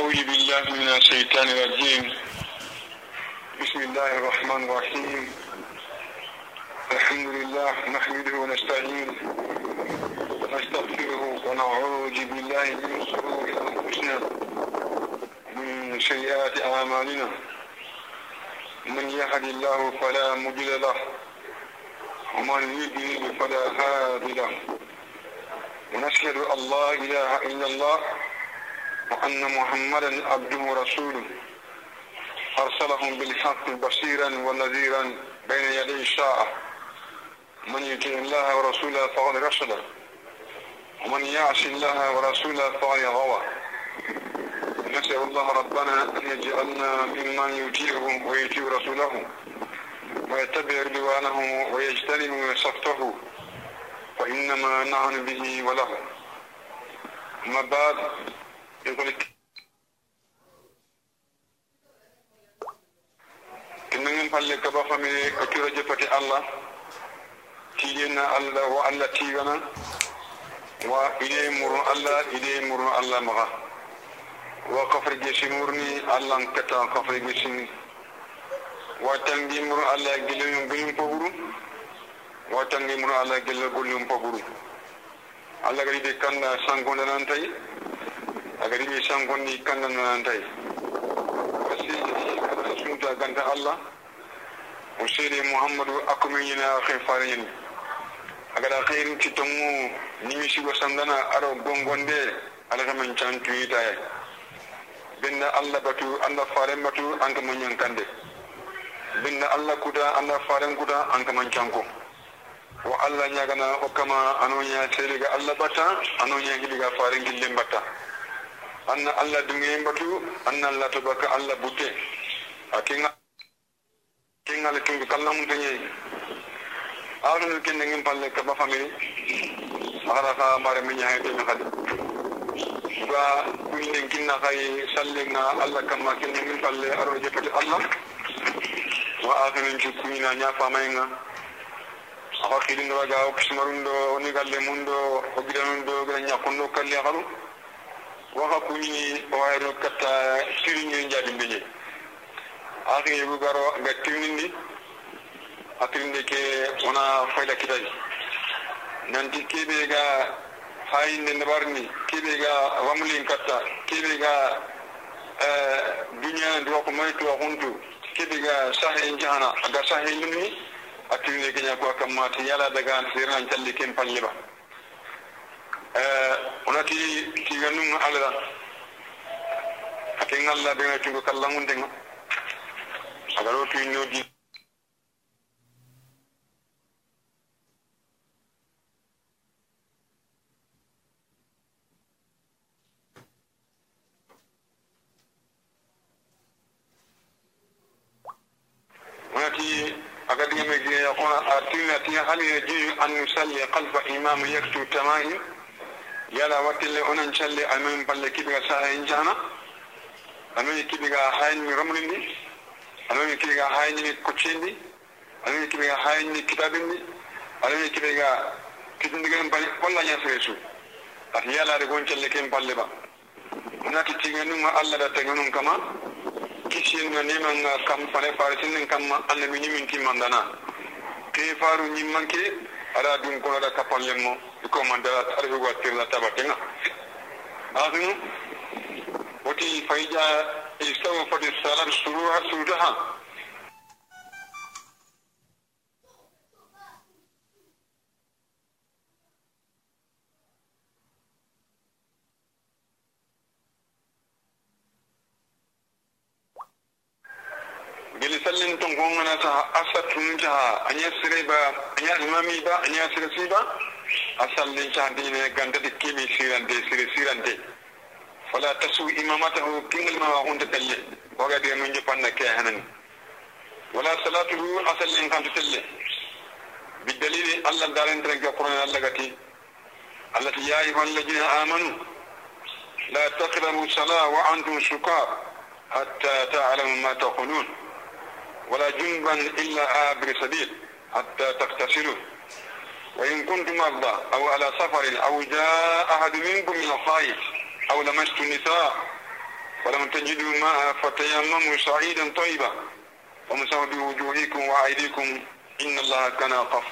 أعوذ بالله من الشيطان الرجيم. بسم الله الرحمن الرحيم. الحمد لله نحمده ونستعينه ونستغفره ونعوذ بالله من شرور أنفسنا من سيئات أعمالنا. من يهد الله فلا مضل له ومن يضلل فلا هادي له. ونشهد أن لا إله إلا الله وأن محمدا عبده ورسوله أرسلهم بالحق بصيرا ونذيرا بين يدي الساعة. من يطع الله ورسوله فقد رشد ومن يعص الله ورسوله فقد غوى. نسأل الله ربنا أن يجعلنا ممن يطيعه ويطيع رسوله ويتبع رضوانه ويجتنب سخطه فإنما نحن به وله. أما بعد يقول كنن فالله كبا فمي أكيرا جفتي الله تيجينا الله والله تيجينا وإليه مرون الله مغا وكفر جيسي مرني الله انكتا كفر جيسي وتنجي مرون الله جليون بلين فغرو وتنجي مرون الله جليون بلين فغرو الله قريبا كان سانكونا نانتاي agari sangon ni kanna nantai wasi sunta ganda Allah usiri Muhammadu akumina khifarin agara khairu kitomu nimisi wasandana aro gongonde alaga man chantu itaye binna Allah batu Allah faren batu anka manyan kande binna Allah kuda Allah faren kuda anka man chanko wa Allah nyagana okama anonya seriga Allah bata anonya gidiga faren gillim bata anna Allah dungi batu anna Allah tabaka Allah bute akinga le tungu kallam tanye arun ken ngin palle ka ba family ara ka mare minya hede na khad ba kuinen kinna khay sallinga Allah kama ken ngin palle aro je pati Allah wa akhirin kuina nya famainga akhirin waga okismarundo ni galle mundo ogidanundo ganya kondo kalli khalu waka kuni wayro kata siringe jadi benye akhi yugo garo ga tinindi akrinde ke ona fayda kidai nanti kebe ga hayinde ndabarni kebe ga wamlin kata kebe ga dunya ndo ko mayto hundu kebe ga sahin jahana ga sahin ni akrinde ke nyako kamati yala daga siran talli ken palliba onati tiganun ala akin Allah be ngati ko kallangun denga agaro tu nyodi onati agadi mege yakona atina ti hali ji an yusalli qalba imam yaktu tamam yala watille onan challe amen balle kibiga sahen jana amen kibiga hayni ramlindi amen kibiga hayni kuchindi amen kibiga hayni kitabindi amen kibiga kitindigen balle walla nya sesu at yala de gon challe ken balle ba onati tigenu ma Allah da tegunun kama kishin na neman kam fare farisin kamma annabi nimin timandana ke faru nyimmanke ala dun kono da kapallemo ko mandala arhu watir la tabatenga azinu wati faija istawa fadi salat suruha sudaha gili sallin ton gongana sa asatun jaha anya sireba anya imami ba anya sirasiba asallin chandine ganda de kimi sirante fala tasu imamatahu kingal ma hunta talle waga de mun jepanna ke hanan wala salatuhu asallin kan talle bidalili Allah daren trenga qur'an Allah gati allati ya ayyuhal ladina amanu la taqrabu salat wa antum sukar hatta ta'lamu ma taqulun ولا جنبا إلا عابر سبيل حتى تغتسلوا وإن كنتم مرضى أو على سفر أو جاء أحد منكم من الغائط أو لمستم النساء فلم تجدوا ماء فتيمموا صعيدا طيبا وامسحوا بوجوهكم وأيديكم إن الله كان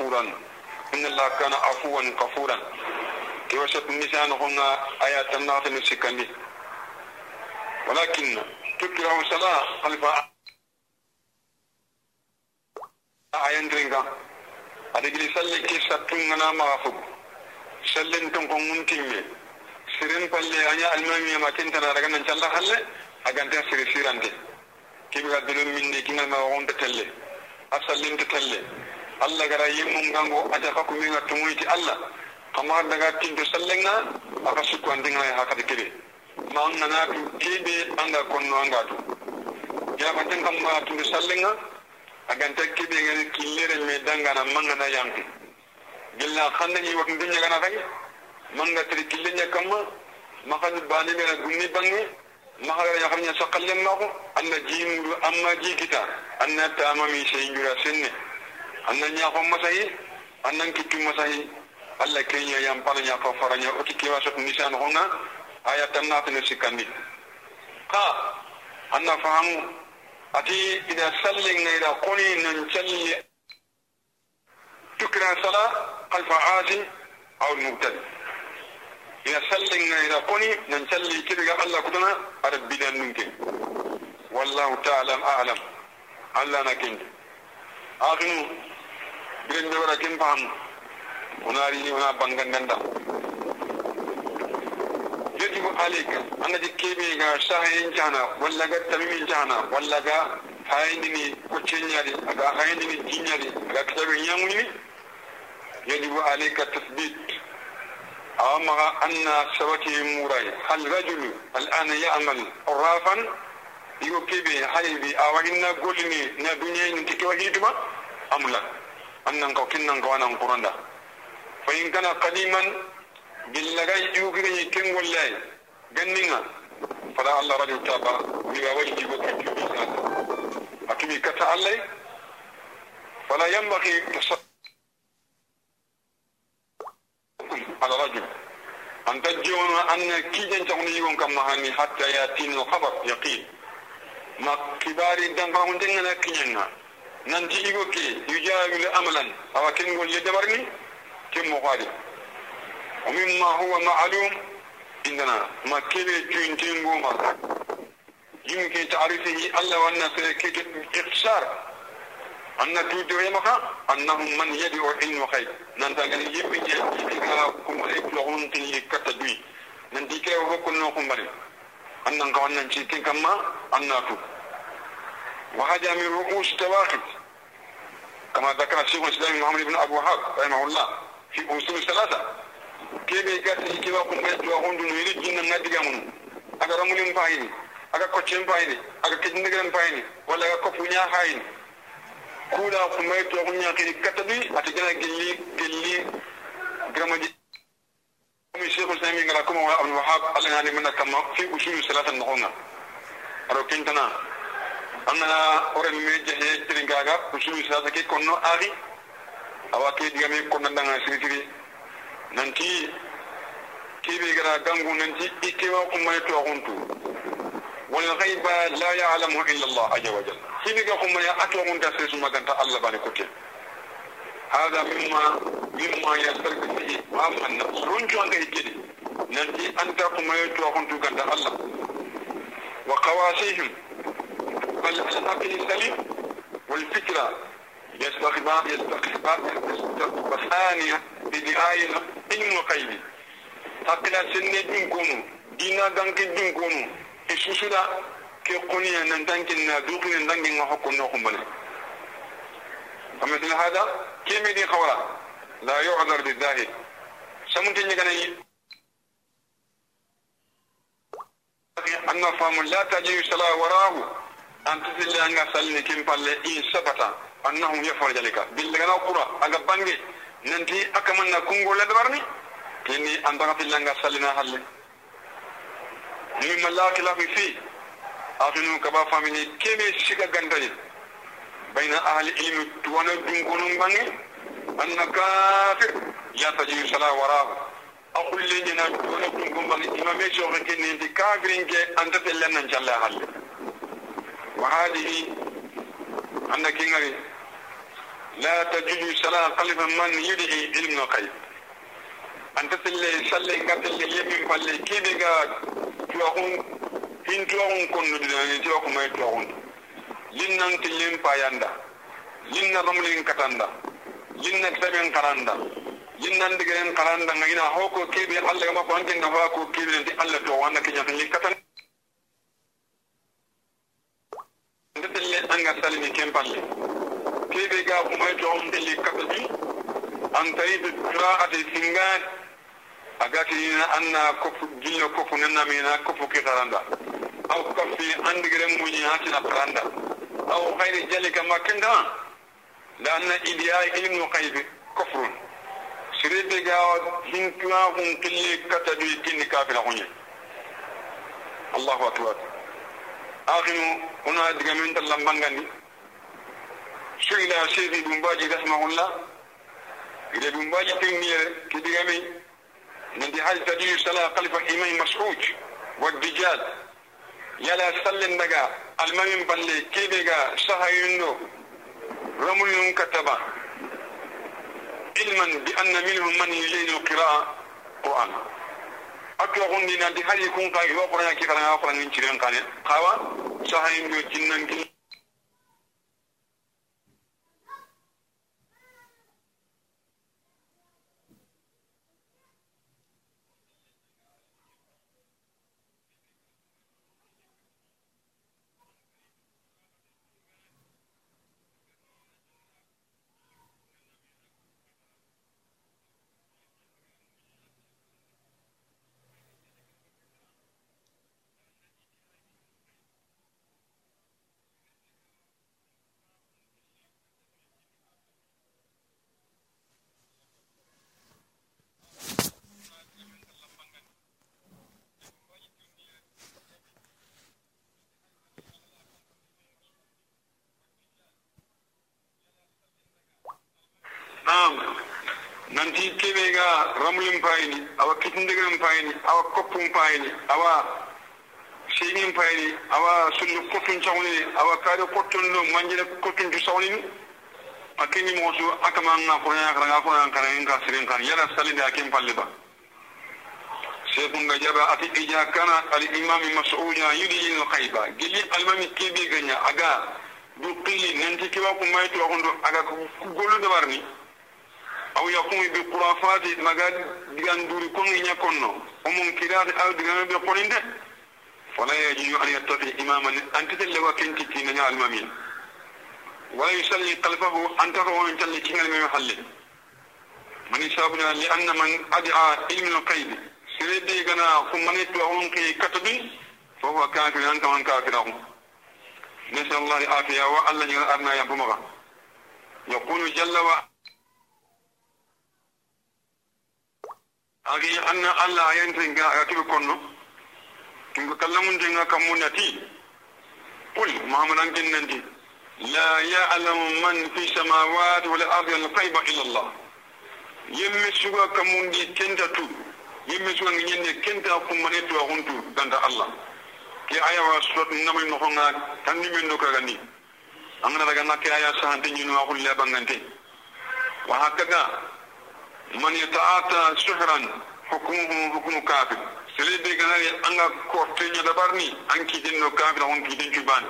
عفوا غفورا كي وسط النساء هنا آيات الناس السكندي ولكن تكره صلاة خلف آيان درينغا أدقل سلي كي ستنغنا مغفب سلن تنقم منتمي سرين بالله أنيا المامي ما كنتنا رغنا إن شاء الله خلي أغانتها سري سيرانتي كي بغادلون مني كنا ما وغن تتلي أسلم تتلي الله غرا يمم غانغو أجاكم من تمويتي الله كما دغا تنتو سلنا أكسكو أندنا هكذا كده ما أننا كيبي أنغا كونو أنغاتو يا باتن كما تنتو سلنا أغانتا كيبي غاني كيلير ميدانغانا مانغانا يانكي جلا خانني وقت الدنيا غانا فاي مانغا تري كيلينيا كما ما خان باني مينا غني بانغي ما خا يا خانيا سقلن ماكو ان جيم اما جي كيتا ان تامامي سينجورا سنه ان نيا خو مساي ان كيتو مساي الله كينيا يام بالانيا كو فرانيا اوتي كي واسو نيسان هونا آية تنات نسكاني قا أن فهم أتي إذا سلنا إلى قني ننشل تكره صلاة خلف عاصي أو المبتدئ إذا سلنا إلى قني ننشل كذا الله كتنا أربنا ممكن والله تعالى أعلم الله نكين آخر بين دورة كم فهم وناري ونا بانغندا يجب عليك أن تكيبي شاهين جانا ولا تميم جانا ولا هايني كوتشينياري أجا هايني جينياري أجا كتابي ياموني يجب عليك التثبيت أما أن سواتي موراي هل رجل الآن يعمل عرافا يكيبي هايبي أو إن قولني ندنيا نتكوهيدما أم لا أننكو كننكو أنا قرندا فإن كان قديما باللغاي يوغري كن والله غنينا فلا الله رجل تابا ويواجه وكتب أكمي كتا الله فلا ينبغي على رجل أن تجون أن كيجن تغنيون كما هني حتى يأتين الخبر يقين ما كباري دنبا دننا كيجنا ننتي يوكي يجاوز أملا أو كن يقول يدبرني كم مغادر ومما هو معلوم عندنا ما كبير جنتين بوما يمكن تعرفه الله وأن سيكون اختصار أن تدعي مخا أنهم من يدعو علم خير ننتقل يبقى كم يكلغون تني كتدوي ننتقل وكل نوكم بري أنن قوانا نشيكين كما أنكو وهذا من رؤوس تواخد كما ذكر الشيخ الإسلام محمد بن أبو وهاب رحمه الله في أصول الثلاثة كيف يكاتي كيف يكون يتوقعون دون يريد جنة نادقامون أكا رمولين فايني أكا كوتشين فايني أكا كتنقرن فايني ولا أكا كفونيا فايني كولا كما يتوقعون يكي كتبي أتجانا جلي جرمجي الشيخ الإسلام يقول لكم أبو وهاب الله يعني منا كما في أصول الثلاثة نقونا أرو كنتنا أنا أورن ميجي ترينغاغا أصول الثلاثة كي كونو آغي أواكي ديامي كوننا دانا سيري nanti kibi gara gangu nanti ikewa kuma to guntu wal ghaiba la ya'lamu illa Allah azza wa jalla kibi ga kuma ya ato gunta sai su maganta Allah bane kuke hada mimma yastarku fi amman runju an ga yake nanti anta kuma to guntu ganda Allah wa qawasihim bal al-aqli salim wal fikra يستخبار ثانية بدعاية علم وقيد تقلا سنة دين كونو دينا دانك دين كونو إسوسلا كقنية نندانكنا دوقنا نندانكنا حقنا خمبنا فمثل هذا كيف دي خورا لا يعذر بالظاهر سمنتين يغنى أن فهم لا تجي صلاة وراه أن تسل أن يسألني كم فالي إن سبتا أنهم يفعل ذلك باللغة القرى أقبانجي ننتي أكملنا كونغو لدبرني كني أنتظر في اللغة سلنا هل مما لا خلاف فيه أفنو كبا فامني كمي شكا غندري بين أهل العلم توانا دنقلون باني أن كافر يتجي صلاة وراه أقول لنا ونقول إمام يشوف كني أنت كافرين أنت تلنا إن شاء الله حل وهذه أنك لا تجد صلاة قلب من يدعي علم الغيب أنت تلي سلي قتل يمين فلي كيدك توهم هين توهم كن ندري توهم ما توهم لنا تلين باياندا لنا رملين كتاندا لنا كتابين كراندا لنا ندعين كراندا نجينا هوكو كيبي الله ما بانكين نفاكو كيبي نتي الله توهم نكينا تلين كتان أنت تلي أنغا سلمي كم بالي كيبي قاب ما توهم تلين كتبي أن تريد قراءة السنغان أقاتي أن كفو جيل كفو ننامينا كفو كيراندا أو كفي أندغرم مجيهاتنا كراندا أو غير ذلك ما كنا لأن إدياء علم الغيب كفر سريد قاعد هنكوا هم كل كتدوي كن كافر هوني الله أكبر آخر هنا دعمين تلامبانغني سئل سيدي بومباجي رحمه الله إذا بومباجي تنير كدعمين من هل تجي صلاة خلف الإمام مسعود والدجال يلا سلم بقى المهم بالله كيبقى سهينو رمل كتبا علما بأن منهم من يجين القراءة قرآن أكثر عندنا دي هل يكون قاعد وقرأ كذا وقرأ من شرين قانة قوا سهينو جنن كي nanti kebega ramlum payni awa kitindegam payni awa koppum payni awa seynim payni awa sulu kottun chawni awa kado kottun no manjere kottun ju sawni akini mosu akama nga qur'an kana nga sirin kan yala salinde akim palliba seykunga jaba ati ija kana al imam mas'ud yudi al khayba gili al mami kebega nya aga du qili nanti kiwa ko mayto hondo aga ko golu dabarni أو يقوم بخرافات مجال دياندوري كون يكونو ومنكرات أو ديان بقولين ده فلا يجوز أن يتقي إماما أنت تلوا كنت تينا المامين ولا يصلي خلفه أنت هو أنت اللي كنا المحل من يسابنا لأن من أدعى علم الغيب سيدي كنا ثم نتوهم كي كتبي فهو كافر أنت من كافرهم نسأل الله العافية وألا يرأنا يبمغا يقول جل وعلا أجي أن الله ينتهي أكيد كونه كم كلامون جينا كمونتي قل محمد أنجن ننتي لا يعلم من في السماوات والأرض الغيب إلا الله يمسوا كمون دي كنتا تو يمسوا نجني كنتا كمونتو أغنتو دانتا الله كي آية وسورة النمل نخونا تندي من نكراني أنا رجعنا كي آية سهنتين جنوا أقول لا بعنتي وهكذا من يتعاطى سحرا حكمه حكم كافر سليبي كناري أنغا كورتين يدبرني أنكي جنو كافر وانكي جن جبان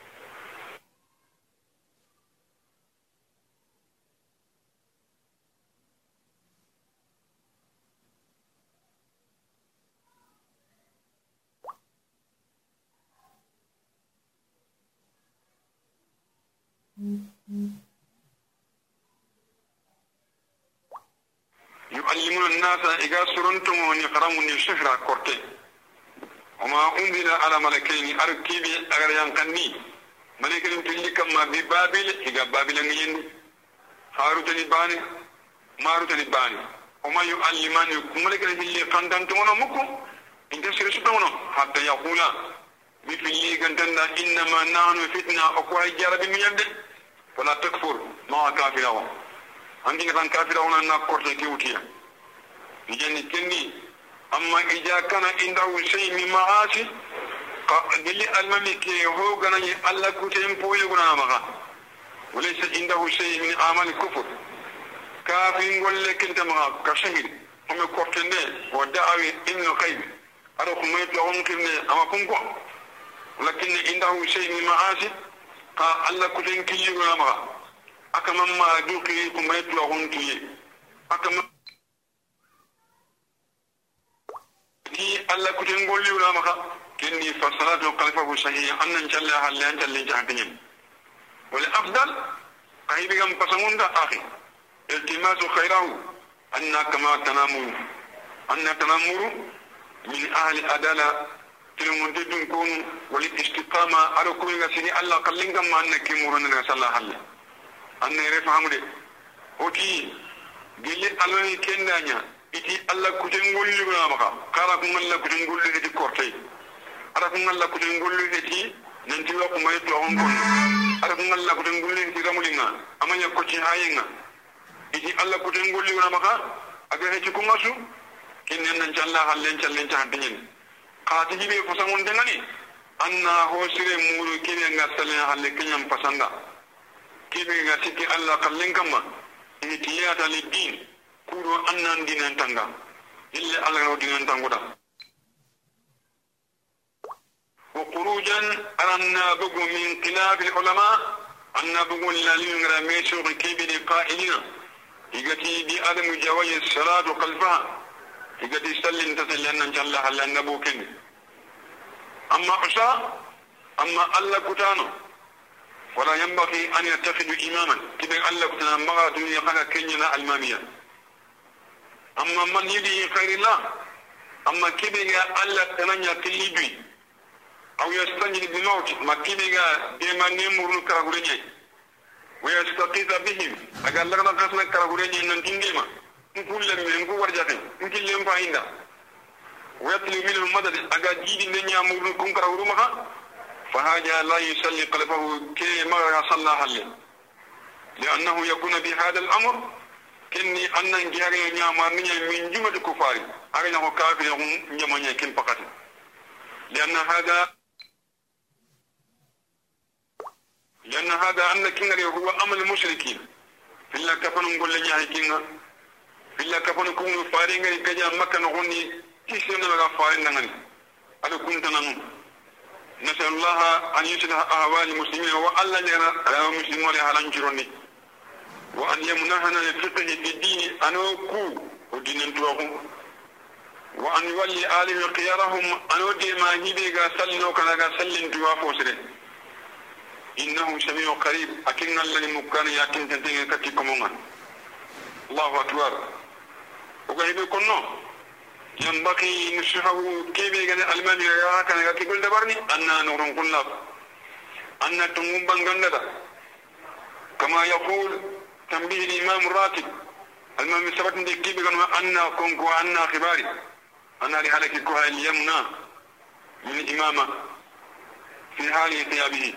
يعلمون الناس إذا سرنتم ونقرمون الشهر كورتين وما أنزل على ملكين أركيبي أغريان قني ملكين تلك ما ببابل إذا بابل نين هاروت نباني ماروت نباني وما يعلمان ملكين اللي قندنتمون مكو إنت سرسطون حتى يقولا بفلي قندنا إنما نحن فتنة أقوى جارب من يبدأ فلا تكفر ما كافرون عندي كان كافرون أن كورتين كيوتيا يجني كني أما إذا كان عنده شيء من معاصي قال المامي كي هو غني الله كتيم بوي غنامها وليس عنده شيء من أعمال الكفر كافين يقول لك أنت ما كشهيد هم كورتني ودعوي ابن القيم أروح ما يطلعون كني أما كنكو لكن عنده شيء من معاصي قال الله كتيم كي غنامها أكمل ما دوكي كم يطلعون كي أكمل كي الله كتيم يقول غنامها كني فصلاته قلبه صحيح أن إن شاء الله هل أنت اللي جاهدين والأفضل قريب كم بسمون ده أخي التماس خيره أن كما تنامر من أهل أدلة تلمندون كون والاستقامة على كل غسني الله قلنا كما أنك مرنا صلى الله عليه أن يفهم ده وكي قال الله كنانيا إتي الله كتنقول لنا مكا كاركم الله كتنقول لنا كورتي أراكم الله كتنقول لنا nanti wa kuma yeto on kon ara kun Allah kuten gulle ti ramulinga amanya ko ci hayenga idi Allah kuten gulle na maka aga he ci kuma su kinen nan jalla hallen challen ta hadin qati jibe ko sangon dengani anna ho sire muru kinen nga salen halle kinyam pasanda kibe nga siki Allah kallen kama ini tiyata lidin kuro annan dinan tanga illa Allah no dinan tangoda وخروجا أرنا بقو من خلاف العلماء أن بقو الذين رميشوا ركيب قائلين يقتي بأدم جواز الصلاة خلفها يقتي سلم تسلن إن شاء الله على النبوكين أما عشاء أما الله كتانو ولا ينبغي أن يتخذ إماما كده الله كتانا مغا دنيا خلا كنينا المامية أما من يدي خير الله أما كده الله تنانيا كليبي أو يستنجد بالموت ما كينيغا ديما نيمورو كراغوريني ويستقيث بهم أقال لغنا قسنا كراغوريني ننتين ديما نقول لهم نقول ورجاكي نقول لهم فايندا ويطلب منهم مدد أقال جيدي نيا مورو كون كراغورو مخا فهذا لا يسلي قلبه كي ما صلى عليه لأنه يكون بهذا الأمر كني أن نجاري نياما من جمع الكفار أغنى كافر يهم نياما كن فقط لأن هذا أن كنغري هو أمل المشركين في الله كفن نقول لنياه كنغ في الله كفن كون فارين كجا مكة نغني تيسينا لغا فارين نغني أدو كنت ننو نسأل الله أن يصلح أهوال المسلمين وألا لنا المسلمين لها لنجرني وأن يمنحنا الفقه في الدين أنو كو ودين انتوهم وأن يولي آله قيارهم أن ودي ما هيبيغا سلنو كنغا سلن توافو سرين إنه سميع قريب أكن الذي مكان يأتين تنتين كتي كمونا الله أكبر وقال كنو ينبغي نشحه كيبيغا المانيا يا كنغا كيقول دبرني أننا نورن كنا أننا تنغم بانغندا كما يقول تنبيه الإمام الراتب المهم سبت ندي كيبيغا أننا كنكو أننا خباري أنا لحالك كوها اليمنى من إمامة في حال ثيابه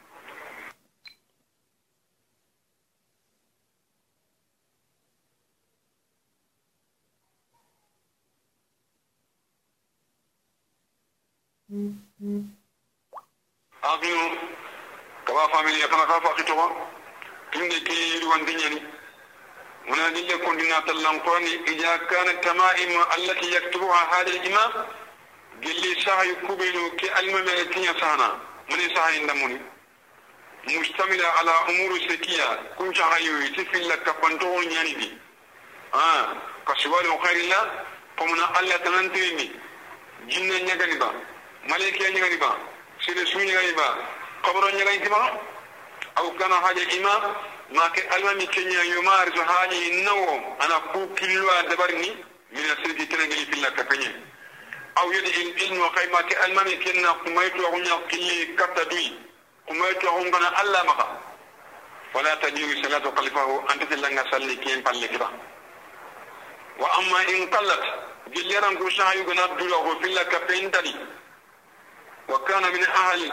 أغيو كما فاميليا كما خافا كتوا تندي كي يوان دنياني هنا لله كنا تلنقوني إذا كانت تمائم التي يكتبها هذا الإمام قال لي ساعة يكوبينو كالممالكية سانا من ساعة يندموني مشتملة على أمور سكية كن ساعة يتفل لك فانتون يعني دي كسوال خير الله فمنا الله تنانتيني جنة نيغانيبا ملائكة نيغانيبا سيرسو نيغانيبا قبر نيغانيبا أو كان هذا الإمام ما كألمامي كنيا يمارس هذه النوم أنا كوكلوا دبرني من السيد تنقلي في الله كفني أو يدعي العلم وخيما كألمامي كنا قميت وغنيا كلي كتدوي قميت وغنيا الله مخا ولا تجيب صلاة قلفه أنت تلنغ سلي كين بالكرا وأما إن قلت جليران كوشا يغنى دوله في الله كفين تلي وكان من أهل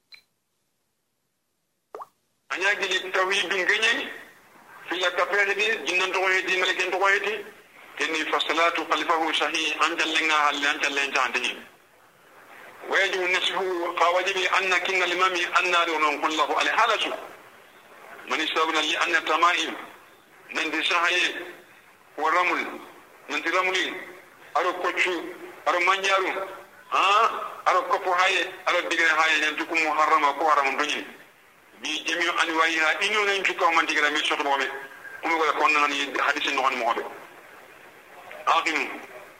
أنا أجل التوحيد بنجني في الكفر هذه جنان توحيد ملكين توحيد كني فصلات خلفه صحيح أنت لنا هل أنت اللي أنت عندي ويجب نسبه قاوجب أن كنا الإمام أن دون الله عليه حالته من يستوون لأن التمائم من دساهي ورمل من رملي أرو كوتشو أرو منجارو أرو كفو هاي أرو دقر هاي ينتكم محرمة كوارم بني بجميع أنواعها إنو ننتكم من دقر من شطر ومي أمو قد كنا حديث النغن مغادر آخر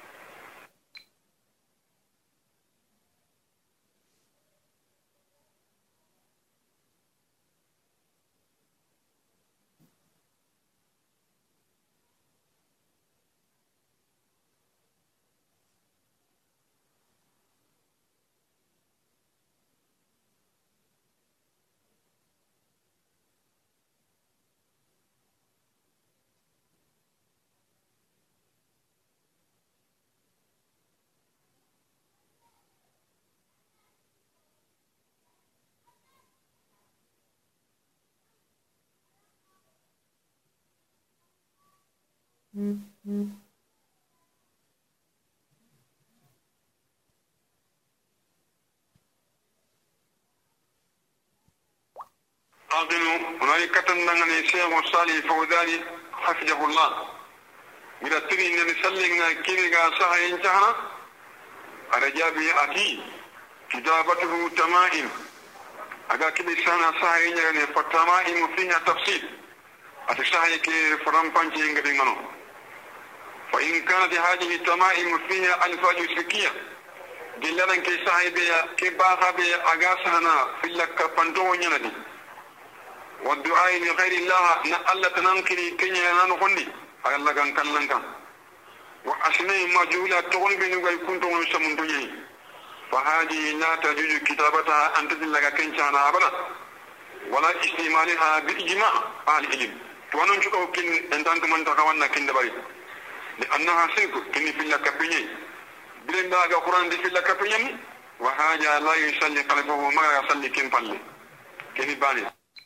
أظن هناك كتننا الشيخ الصالح فوزاني حفظه الله إذا تري أن نسلمنا كيرجا صح ينتهى أرجابي أتي كتابته تمائم أجا كل سنة صح ينتهي فتمائم فيها تفصيل أتشاهي كي فرام بانجي ينقدمنا فإن كانت هذه التمائم فيها ألفاظ فقهية دلنا كي صاحبها كي باها بها أجاسنا في لك بندو يندي والدعاء لغير الله نألا تنانكري كنيا نانخندي أغلا كان كان وأسنى مجهولة تغني بينك يكون تغني سمندوني فهذه لا تجوز كتابتها أن تدلك كنشانا أبدا ولا استعمالها بإجماع أهل العلم وانا نشوفه كن انتان كمان تكوانا كن دباري لأنها سيف كني في الله كبيني بلين داغا قرآن دي في الله كبيني وهذا لا يصلي قلبه ما يصلي كن فلي كني باني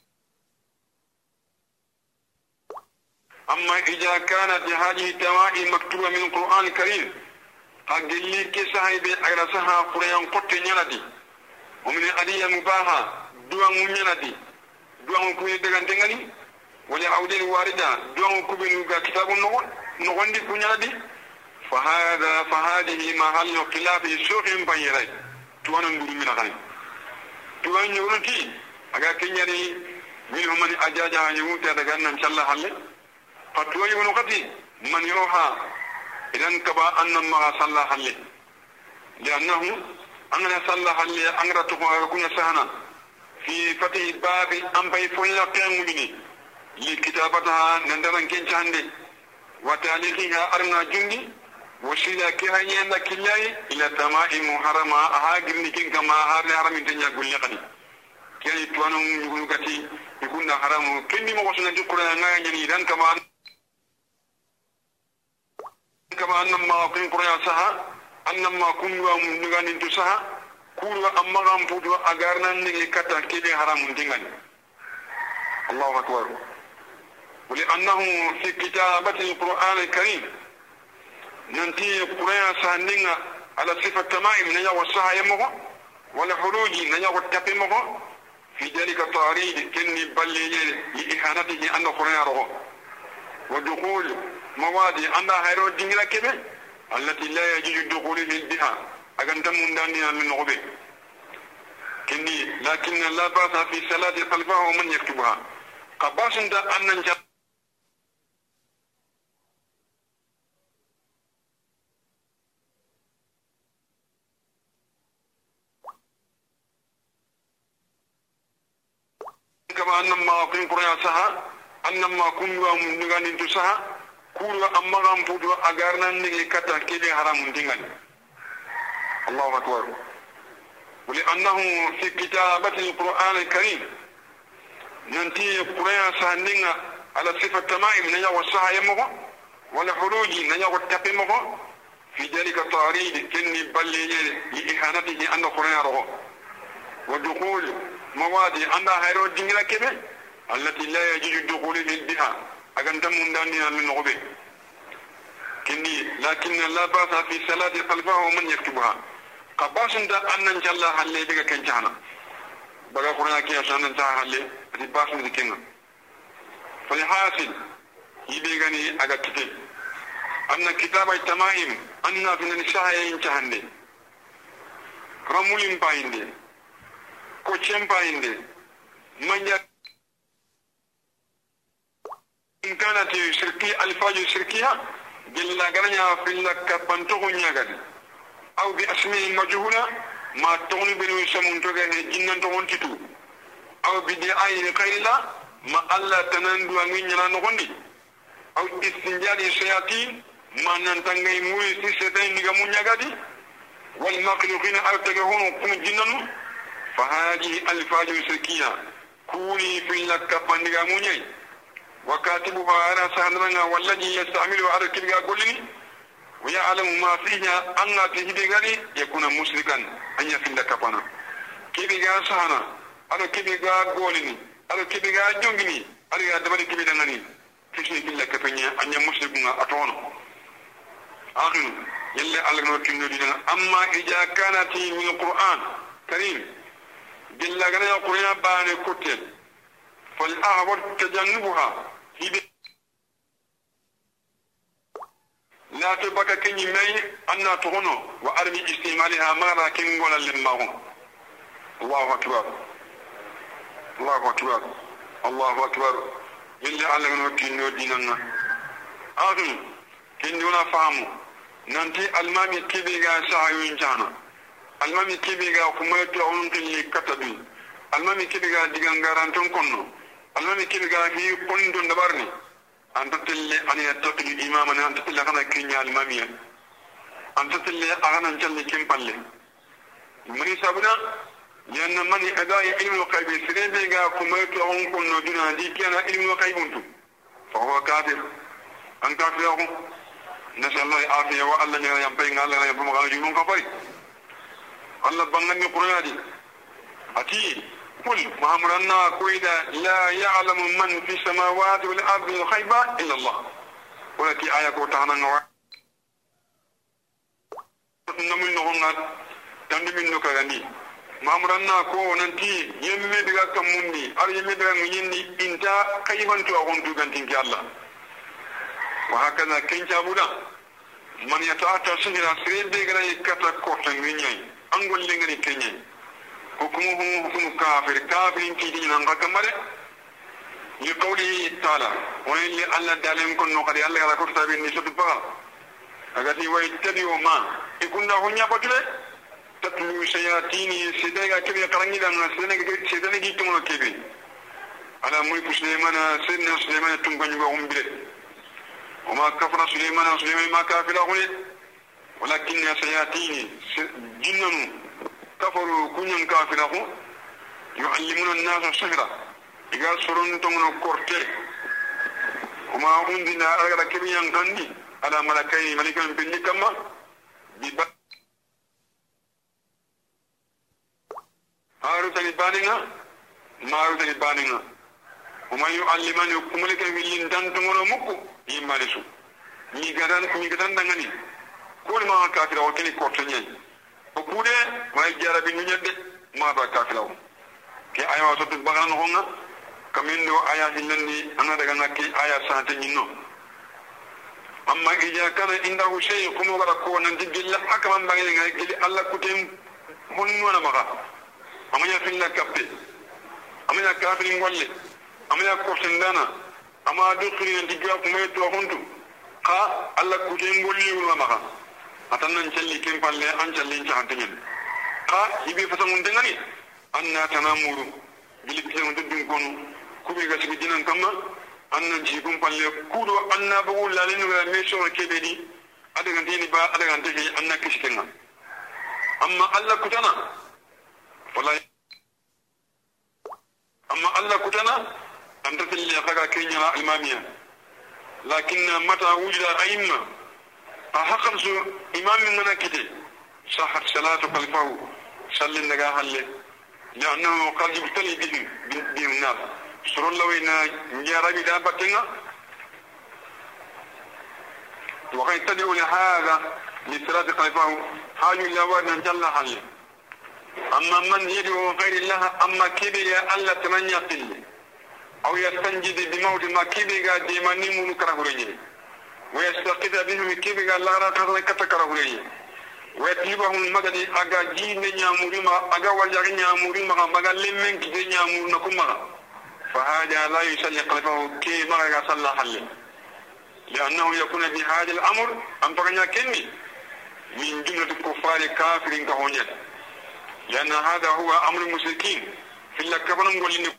أما إذا كانت هذه التمائم مكتوبة من القرآن الكريم قد لي كساهي بأغرسها قرآن قط نيالدي ومن أدية مباحة دوان نيالدي دوان كوي دغان دغاني ولا عودين واردة دوان كوبين كتاب نغندي كنيادي فهذه محل خلاف سوق بيني توان ندور من غني توان يورتي اغا كنياري منهم من اجاجا يوتا دغان ان شاء الله حل فتوى يونقتي من يروها اذا كبا ان ما صلى الله حل لانه ان صلى الله حل انغرتو كنا سهنا في فتح الباب ام بيفولا كاموني لكتابتها نندران كنشاندي وتاليخها أرنا جندي وشيلا كهاني أن كلاي إلى تمائم حرما هاجرني كن كما هاري حرم الدنيا كل قدي كي توانم يقولوا كتي يكون حرام كني ما وصلنا جكرا نعاني إذا كما أن ما كن كرا سها أن ما كن ومنغان تسها كل أما غام فوتو أجارنا نيجي كتا كذي حرام الدنيا الله أكبر ولأنه في كتابة القرآن الكريم ننتي القرآن سهلنا على صفة التمائم نجا والسها يمغو والخروج نجا والتقمغو في ذلك التعريض كني بلي لإحانته أن القرآن رغو ودخول مواد أن هيرو الدنيا كبه التي لا يجوز الدخول بها أجندم من دانيا من غبه كني لكن لا بأس في صلاة خلفه ومن يكتبها قباس أن ننجح كما أن ما كن قرآن سها أن ما كن ومنغان تسها كل أما غام فوتو أجارنا نيجي كتا كذي حرام دينغان الله أكبر ولأنه في كتابة القرآن الكريم ننتي القرآن سهلنا على صفة التمائم نجا والسها يمغو والخروج نجا والتقمغو في ذلك التعريض كني بلي لإحانته أن القرآن رغو ودخول مواد أن هيرو الدنيا كبه التي لا يجوز الدخول بها أجندم من دانيا من غبه كني لكن لا باس في صلاة خلفه من يكتبها قباس دا أن إن شاء الله هل بيجا كنجانا بقى قرنا كي عشان أنت هل باس ذكينا فالحاصل يبيغني أجا كتير أن كتاب التمائم أن في النساء ينتهي رمولين بايندي كوتشين بايندي من إن كانت شركية الفاظ شركية جل غنيا في لك بنتو نياغدي أو بأسماء مجهولة ما تغني بنو يسمون توغي جنن تغن تتو أو بدعاء خيلا ما الله تنندو أمين ينا نغني أو استنجاد الشياطين ما ننتنغي موي سيستين نغمو نياغدي والمخلوقين أو تغهون كم جنن فهذه الفاظ شركية كوني في لك بنغمو نياغدي وكاتبها أنا سهلنا والذي يستعمل على كلها قلني ويعلم ما فيها أن تهدي يكون مشركا أن يفل كفنا كيبقى سهنا على كيبقى قولني على كيبقى جنجني على دبل كيبقى نغني كيشني كلا كفنيا أن يمشركنا أطونا آخر يلي على نوتين دينا أما إذا كانت من القرآن كريم جل غنى القرآن بان كتل فالأعور تجنبها لا تبقى كني مي أن تغنو وأرمي استعمالها مرة كن ولا للماهم الله أكبر الله أكبر الله أكبر اللي علمنا كنو ديننا آخر كنونا فهموا ننتي المامي كبيرا ساعيين جانا المامي كبيرا كميتو عنك اللي كتبين المامي كبيرا ديغانغارانتون كنو المامي كبيرا هي كنتو نبارني أنت تلي أنا يتقل الإمام أنت تلي أنا كينيا المامية أنت تلي أنا نجلي كم بالله مني سابنا لأن من أداء علم الغيب سريبيغا كميت أنكم نجنا دي كان علم الغيب أنتم فهو كافر أن كافرهم نسأل الله العافية والله ينبغي الله ينبغي غاجون كفري الله بنغني قرآن أتي قل مامرنا كويدا لا يعلم من في السماوات والأرض الغيب إلا الله ولكن آية كوتانا نوا نمن نهونات تندمن نكراني مامرنا كو ننتي يمدغا كموني أر يمدغا ميني إنتا كيفان تو أغنتو غنتين الله وهكذا كنجا بودا من يتعطى سنجرا سريبي غنى يكتا كورتن وينياي أنغول لنغني كنياي حكمه حكم كافر كافر كيدين أنغا كمالي لقوله تعالى وإن الله دالهم كن نقري الله على كرسا بين نسوة البقرة أغتي ويتبعوا ما يكون له نيابة تتلو شياطين سيدنا كبير قرنجي لنا سيدنا جيتم كبير على ملك سليمان سيدنا سليمان تنقل وهم بلد وما كفر سليمان سليمان ما كافر أغني ولكن شياطين جنن كفروا كنن كافره يعلمون الناس السحر إذا سرون تمن كورتي وما أنزل على كبير كندي على ملكين ملكا بالنكمة هاروت البانينا ماروت البانينا وما يعلمان كملك بالين دان تمن مكو يمارسوا ميغدان دغني كل ما كافر وكني كورتي وكوده ما يجرب نيجد ما بكافلو كي آية وصلت بغان هونا كمين دو آية هلندي أنا دعنا كي آية سانتينو أما إذا كان عنده شيء كم وراكو ننتج له أكمل بعدين قال الله كتيم هنونا مغا أما يفعل لك كبتي أما يكافرين والله أما يكوسندانا أما دخلين ننتجوا كم يتوهندو كا الله كتيم والله ولا مغا أتنا نجلي كم بالله أنجلي نجاهدين كا يبي فسمون دعاني أننا تنامورو بلكي نتدين كونو كوبي كسب جنان كما أننا نجيكم بالله كودو أننا بقول لالين ولا ميشوا كبدي أدعى تيني با أدعى تيجي أننا كشكنا أما الله كتنا فلا أما الله كتنا أنت تلي أخاك كينيا المامية لكن متى وجد أئمة أحقن سو إمام منا كده صحت صلاة خلفه صلى النجاح له لأنه قد يبتلي به الناس سر الله وين جارا بيدا بتنا وكان تدعو لهذا لصراط خلفه حاج لوارنا جل حل أما من يدعو غير الله أما كبير ألا تمنى قل أو يستنجد بموت ما كبير ديما نمو نكره رجل ويستقذ بهم كبير لا رأى كتكره رجل ويطلبهم المدد أجا جين نيامورما أجا وجه نيامورما بقى لمن كي نيامور نكما فهذا لا يصلي قلبه كي ما صلى حل لأنه يكون بهذا الأمر أن تغنى كني من جملة الكفار كافر كهونيا لأن هذا هو أمر المشركين في الله كفرهم نقول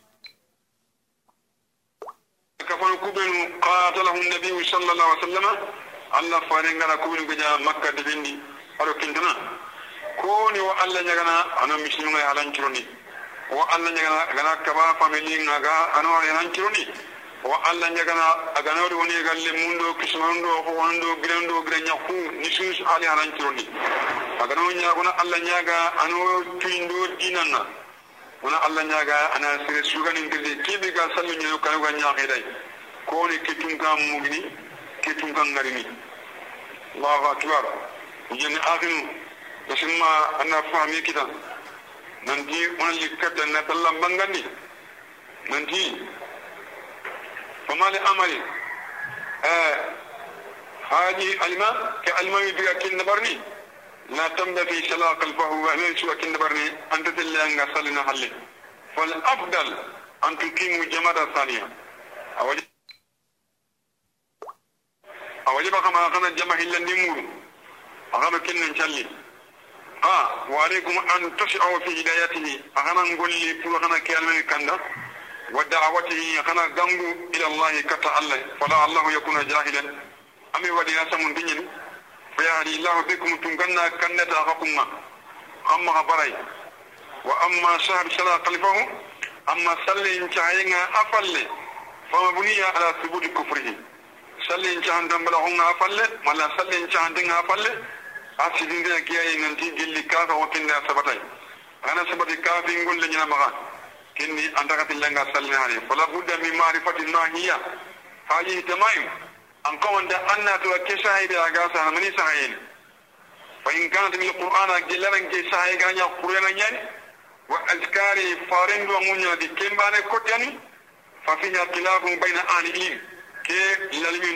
كفروا كبن قاتلهم النبي صلى الله عليه وسلم الله فارنغنا كبن بجا مكة دبني أرو كنتنا كوني والله نجنا أنا مسلمون يهلنشروني والله نجنا كبا فاميلي نجا أنا يهلنشروني والله نجنا أجنا ودوني قال لي مندو كسماندو خوندو غرندو غرنيا خو نسوس علي يهلنشروني أجنا ونيا الله نجا أنا تيندو ديننا wana Allah nyaga ana sire suganin gilli kibi ga sallu nyu kan ga nyaaki dai ko ni kitun kam mugni kitun kan ngarini Allahu akbar yen akhin bisma ana fahmi kidan nanti on likata na tallam bangani nanti famali amali haji alima ka almami biga kin nabarni لا تمد في شلاق قلبه وأهل سوى كندبرني أنت تلي أنك صلنا حلي فالأفضل أن تقيم جماعة ثانية أوجب كما كان الجماعة إلا النمور أغاب كنا نشلي وعليكم أن تسعوا في هدايته أغانا نقول لي فلغنا كيالمن كندا ودعوته أغانا قنبوا إلى الله كتا الله فلا الله يكون جاهلا أمي ودينا سمون ديني فيهدي الله بكم تنقلنا كنتا حكما أما غبري وأما شهر شلا قلبه أما سلي انتهينا أفل فما بني على ثبوت كفره سلي انتهن دنبلهن أفل ولا سلي انتهن أفل أسجن ذلك يا ننتي جل كافة وكنا سبتي أنا سبتي كافة نقول لنا مغان كني أنتقت لنا سلي عليه فلا بد من معرفة ما هي هذه تمام أنكم أن أن توكسها إلى أجاسا مني سهين فإن كانت من القرآن جلنا كسها كان يقرأنا يعني وأذكار فارن ومنيا دي كم بان كتياني ففيها خلاف بين أهل العلم كي للمين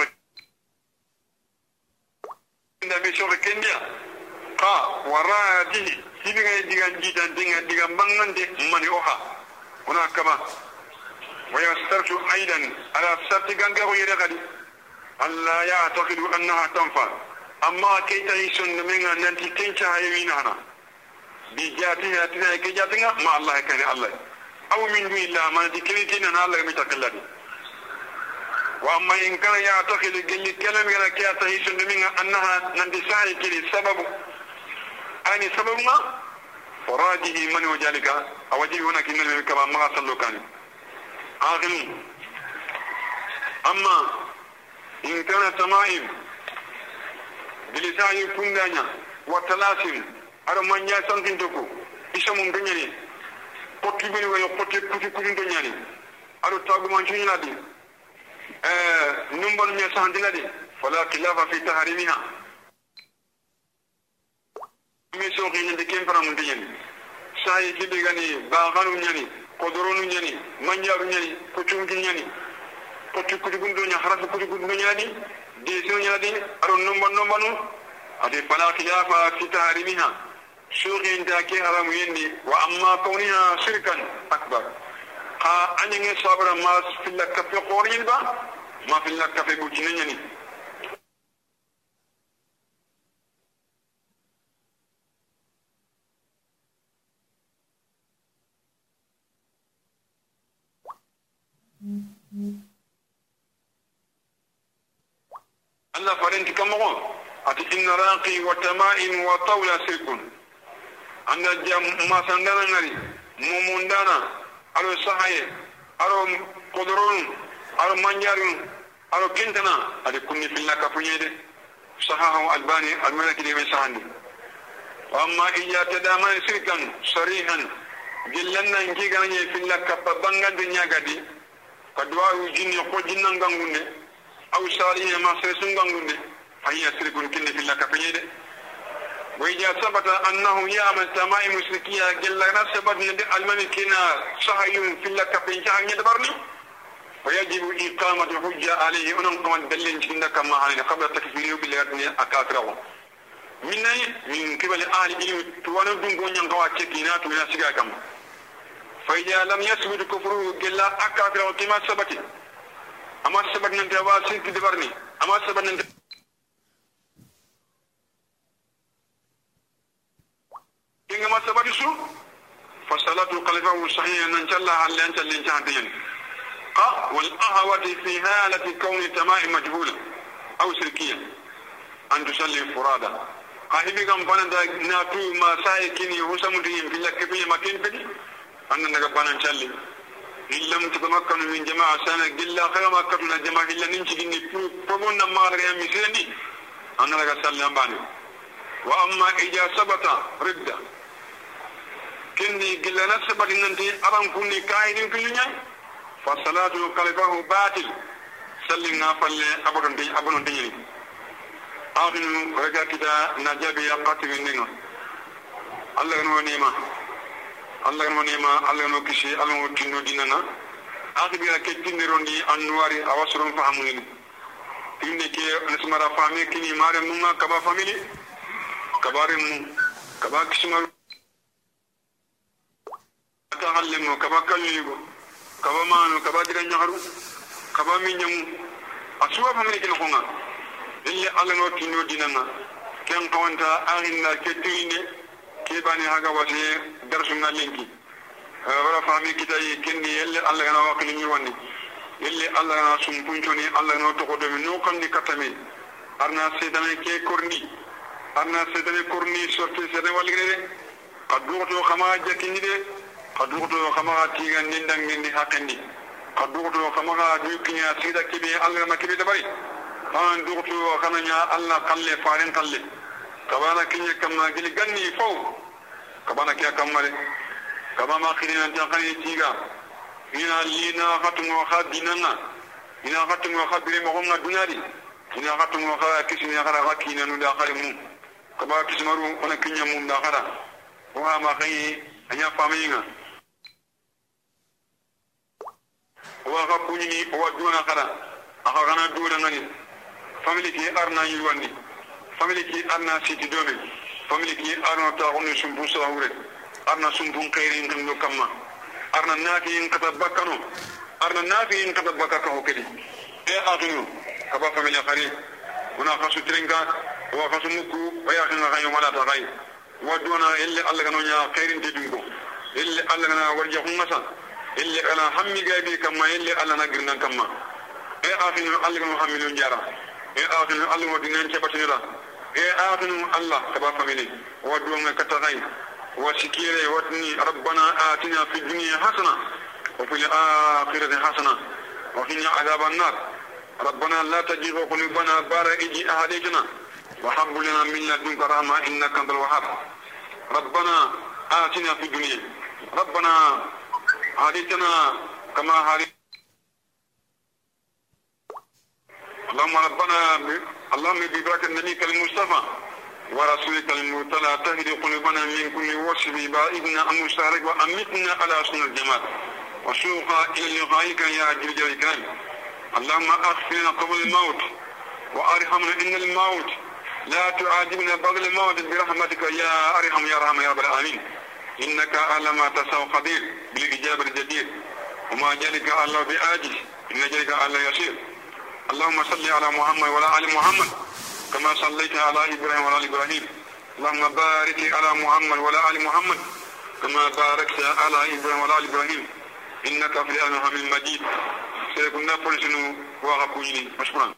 نبي شر كنيا وراءه سيبقى ديغان جيدان ديغان بانغان دي مني أوها هناك كما ويسترش أيضا على السبت غانغو يرغدي Allah ya taqidu annaha tanfa amma kai ta yisun minga nanti kencha hayina hana bi jatiha tina ke jatinga ma Allah kani Allah aw min illa ma dikritina Allah mi takalladi wa amma in kana ya taqidu gelli kalam yana ke ta yisun minga annaha nanti sai kiri sababu ani sababu ma farajihi man wajalika awaji huna kinna kama ma sallu kani akhin amma إن كان تمائم بلسان كندانيا وتلاسم أرمان يا سانتين تكو إسمهم كنياني قطبين ويقطب كتب كنياني أرو تاغو مانشوني نادي نمبر ميا سانتين نادي فلا خلاف في تحريمها ميسوكي نادي كم فرام كنياني ساي كبيغاني باغانو نياني قدرونو نياني منجارو نياني كتوم كنياني kotu kudugundonya harafu kudugundonya di desonya di aron nombanu ade bala khilafa fi tahrimiha shughin da ke haramu yindi wa amma kauniha shirkan akbar anenge sabra ma fil kafi qorin ba ma fil kafi bujinnya ni الله فرنت كمغون أتي إن راقي وتمائم وطولة سيكون أن ما سندنا نري ممندنا أرو صحيح أرو قدرون أرو منجارون أرو كنتنا أتي كوني في الله كفنيد صححه الباني الملك دي مساندي وأما إيا تدامان سيكا صريحا جلنا إنكي غاني في الله كفبانغا دنيا غدي قدوا يجيني قو جنان غانغوني أو سالين ما سيسون غانغوني فهي سرق كن في الله كفيد وإذا ثبت أنه يعمل تمام مسلكية جل نسبت ندي الملكنا صحيح في الله كفيد جهنم يدبرني ويجب إقامة الحجة عليه أن نقوم دليل عندك ما علينا قبل تكفيره بالله أكاثره من قبل أهل العلم توانا دون ينقوى تكينات وناسقاكم فإذا لم يثبت كفره جل أكاثره كما ثبت أما ثبت ننتبه سنك دبرني أما ثبت ننتبه كما ثبت سوء فصلاة قلبه صحيحا ننشالله على أنت اللي انتهتين والأهوة في حالة كون تمام مجهولة أو سلكية أن تصلي فرادا قاهبي كم فانا ناتو ما سايكيني وسمدين في لكفية مكين فدي أننا قبانا نصلي إن لم تتمكن من جماعة سنة قل خير ما كتنا جماعة إلا ننشي فقلنا ما رأي مسيني أننا قصلي أمباني وأما إذا ثبت ردة كني قل نسبت أننتي أرام كوني كاهدين كلنا فصلاة قلبه باطل سلمنا فل أبن ديني آخر رجع كده نجابي أقاتل النعمة الله نونيما الله نكشي الله نتنو ديننا آخر بيا كتير نروندي أنواري أواسرون فهموني إني كي نسمع فامي كني ماري مونا كبا فاميلي كبارم كبا كسمر أتعلمه كبا كليبو kaba manu kaba diga nyaharu kaba minyamu asuwa famene kino konga ille alla no tinno dinanga ken kawanta ahinna ketine ke bani haga wasi darsu ngalinki wala fami kitay kenni ille alla gana wakili ni wonni ille alla gana sum punchoni alla no to kodo mi no kandi katami arna sedane ke korni sorti sedane walgene kaddu to khama jakini de قدوغتو خما تيغان نندان نندي حقندي قدوغتو خما دوكنيا سيدا كبي الله ما كبي دبري ان دوغتو خنانيا الله قلي فارين قلي كبانا كنيا كما جلي غني فو كبانا كيا كمالي كما ما خيرين انت خني تيغا هنا لينا ختم وخديننا هنا ختم وخبري مغنا دناري هنا ختم وخا كيسني خرا غكينا ندا خرمو كبا كيسمرو انا كنيا مون دا خرا وما خي انيا فامينا waga kunyi wa duna kala aka gana dura ngani family ki arna yiwandi family ki arna siti domi family ki arna ta onu sumbu sawure arna sumbu khairin ngam kamma arna nafi in katabakano arna nafi in katabaka ko kedi e adunu kaba family khari una khasu tringa wa khasu muku wa ya khanga khayo mala ta khay wa duna illa alla gano nya khairin tidungo illa alla gana warja khumasa اللي أنا همي جايبي كما اللي أنا نقرنا كما آخر الله محمد جارا آخر الله ودينان شبشنا آخر الله كبا فمني ودونا كتغي وشكيري وطني ربنا آتنا في الدنيا حسنة وفي الآخرة حسنة وقنا عذاب النار ربنا لا تجيب قلوبنا بارئجي أهديتنا وحب لنا من لدنك رحمة إنك أنت الوهاب ربنا آتنا في الدنيا ربنا هديتنا كما هديت اللهم ببركة النبي المصطفى ورسولك المرتلى تهدي قلوبنا من كل وصف بائدنا عن مشترك وأمتنا على سنة الجمال وسوقا إلى لقائك يا جل الكريم اللهم أغفرنا قبل الموت وأرحمنا إن الموت لا تعاجبنا بعد الموت برحمتك يا أرحم يا رحم يا رب العالمين إنك على ما تساو قدير بالإجابة الجدير وما جلك الله بآجل إن جلك الله يسير اللهم صل على محمد وعلى آل محمد كما صليت على إبراهيم وعلى آل إبراهيم اللهم بارك على محمد وعلى آل محمد كما باركت على إبراهيم وعلى آل إبراهيم إنك في العالمين حميد مجيد سيكون فرسنو وغفوني مشكورا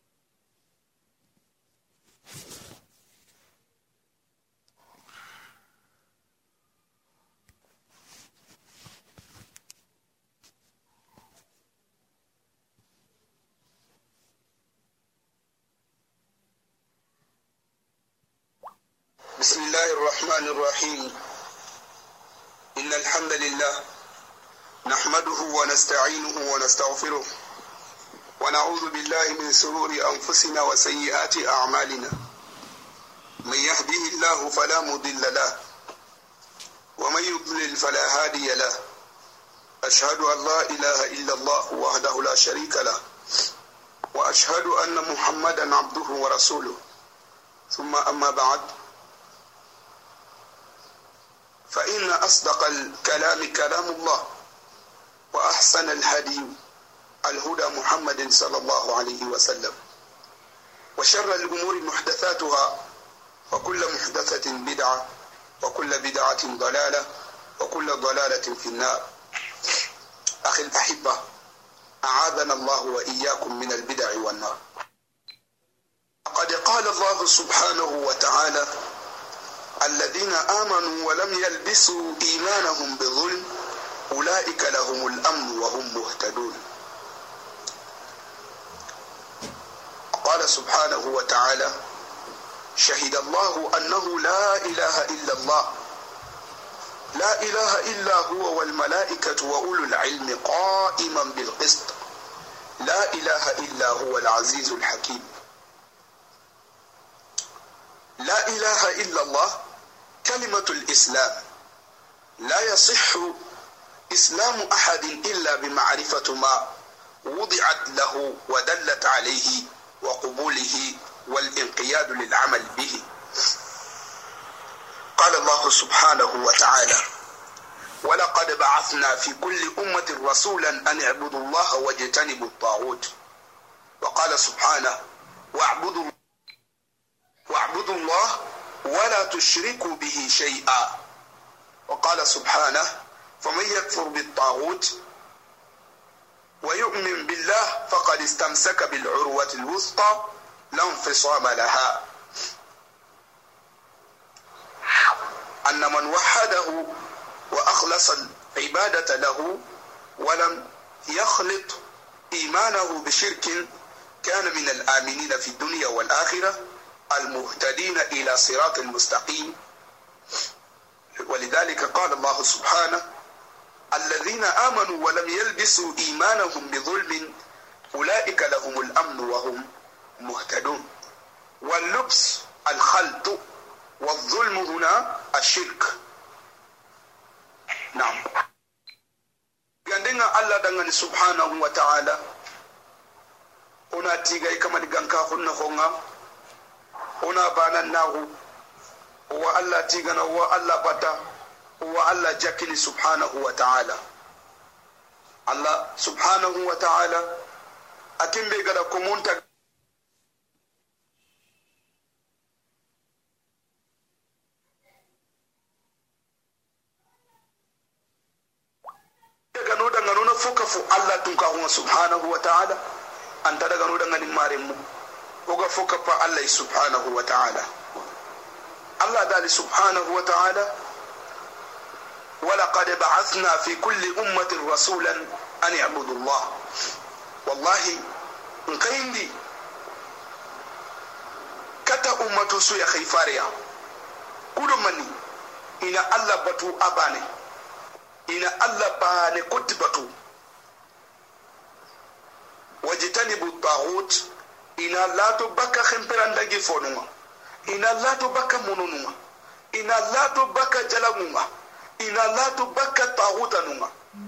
بسم الله الرحمن الرحيم إن الحمد لله نحمده ونستعينه ونستغفره ونعوذ بالله من شرور أنفسنا وسيئات أعمالنا من يهده الله فلا مضل له ومن يضلل فلا هادي له أشهد أن لا إله إلا الله وحده لا شريك له وأشهد أن محمدا عبده ورسوله ثم أما بعد فإن أصدق الكلام كلام الله وأحسن الهدي الهدى محمد صلى الله عليه وسلم وشر الأمور محدثاتها وكل محدثة بدعة وكل بدعة ضلالة وكل ضلالة في النار. أخي الأحبة أعاذنا الله وإياكم من البدع والنار. قد قال الله سبحانه وتعالى الذين آمنوا ولم يلبسوا إيمانهم بظلم أولئك لهم الأمن وهم مهتدون. قال سبحانه وتعالى شهد الله أنه لا إله إلا الله لا إله إلا هو والملائكة وأولو العلم قائما بالقسط لا إله إلا هو العزيز الحكيم. لا إله إلا الله كلمة الإسلام، لا يصح إسلام أحد إلا بمعرفة ما وضعت له ودلت عليه وقبوله والانقياد للعمل به. قال الله سبحانه وتعالى ولقد بعثنا في كل أمة رسولا أن اعبدوا الله واجتنبوا الطاغوت. وقال سبحانه واعبدوا الله ولا تشركوا به شيئا. وقال سبحانه فمن يكفر بالطاغوت ويؤمن بالله فقد استمسك بالعروة الوثقى لا انفصام لها. أن من وحده وأخلص العبادة له ولم يخلط إيمانه بشرك كان من الآمنين في الدنيا والآخرة المهتدين إلى صراط المستقيم. ولذلك قال الله سبحانه الذين آمنوا ولم يلبسوا إيمانهم بظلم أولئك لهم الأمن وهم مهتدون. واللبس الخلط والظلم هنا الشرك. نعم. عندنا الله دعنا سبحانه وتعالى هنا تيجي كما دعنا هنا هنا بانا ناهو هو الله تيجنا هو الله بتا هو الله جاكني سبحانه وتعالى. الله سبحانه وتعالى أتم بيجدا كمونتا fukafu Allah tun ka huwa subhanahu wa ta'ala anta daga no daga nin mare mu oga fuka fa Allah subhanahu wa ta'ala. Allah dali subhanahu wa ta'ala ولقد بعثنا في كل أمة رسولا أن يعبدوا الله. والله نقيندي كتا أمة سويا خيفاريا كل مني إن الله بتو أباني إن الله باني كتبتو wajitanibu الطاغوت ina lato baka khemperanda gifonuma ina lato baka mununuma ina lato baka jalanuma ina lato baka طاغوتنuma.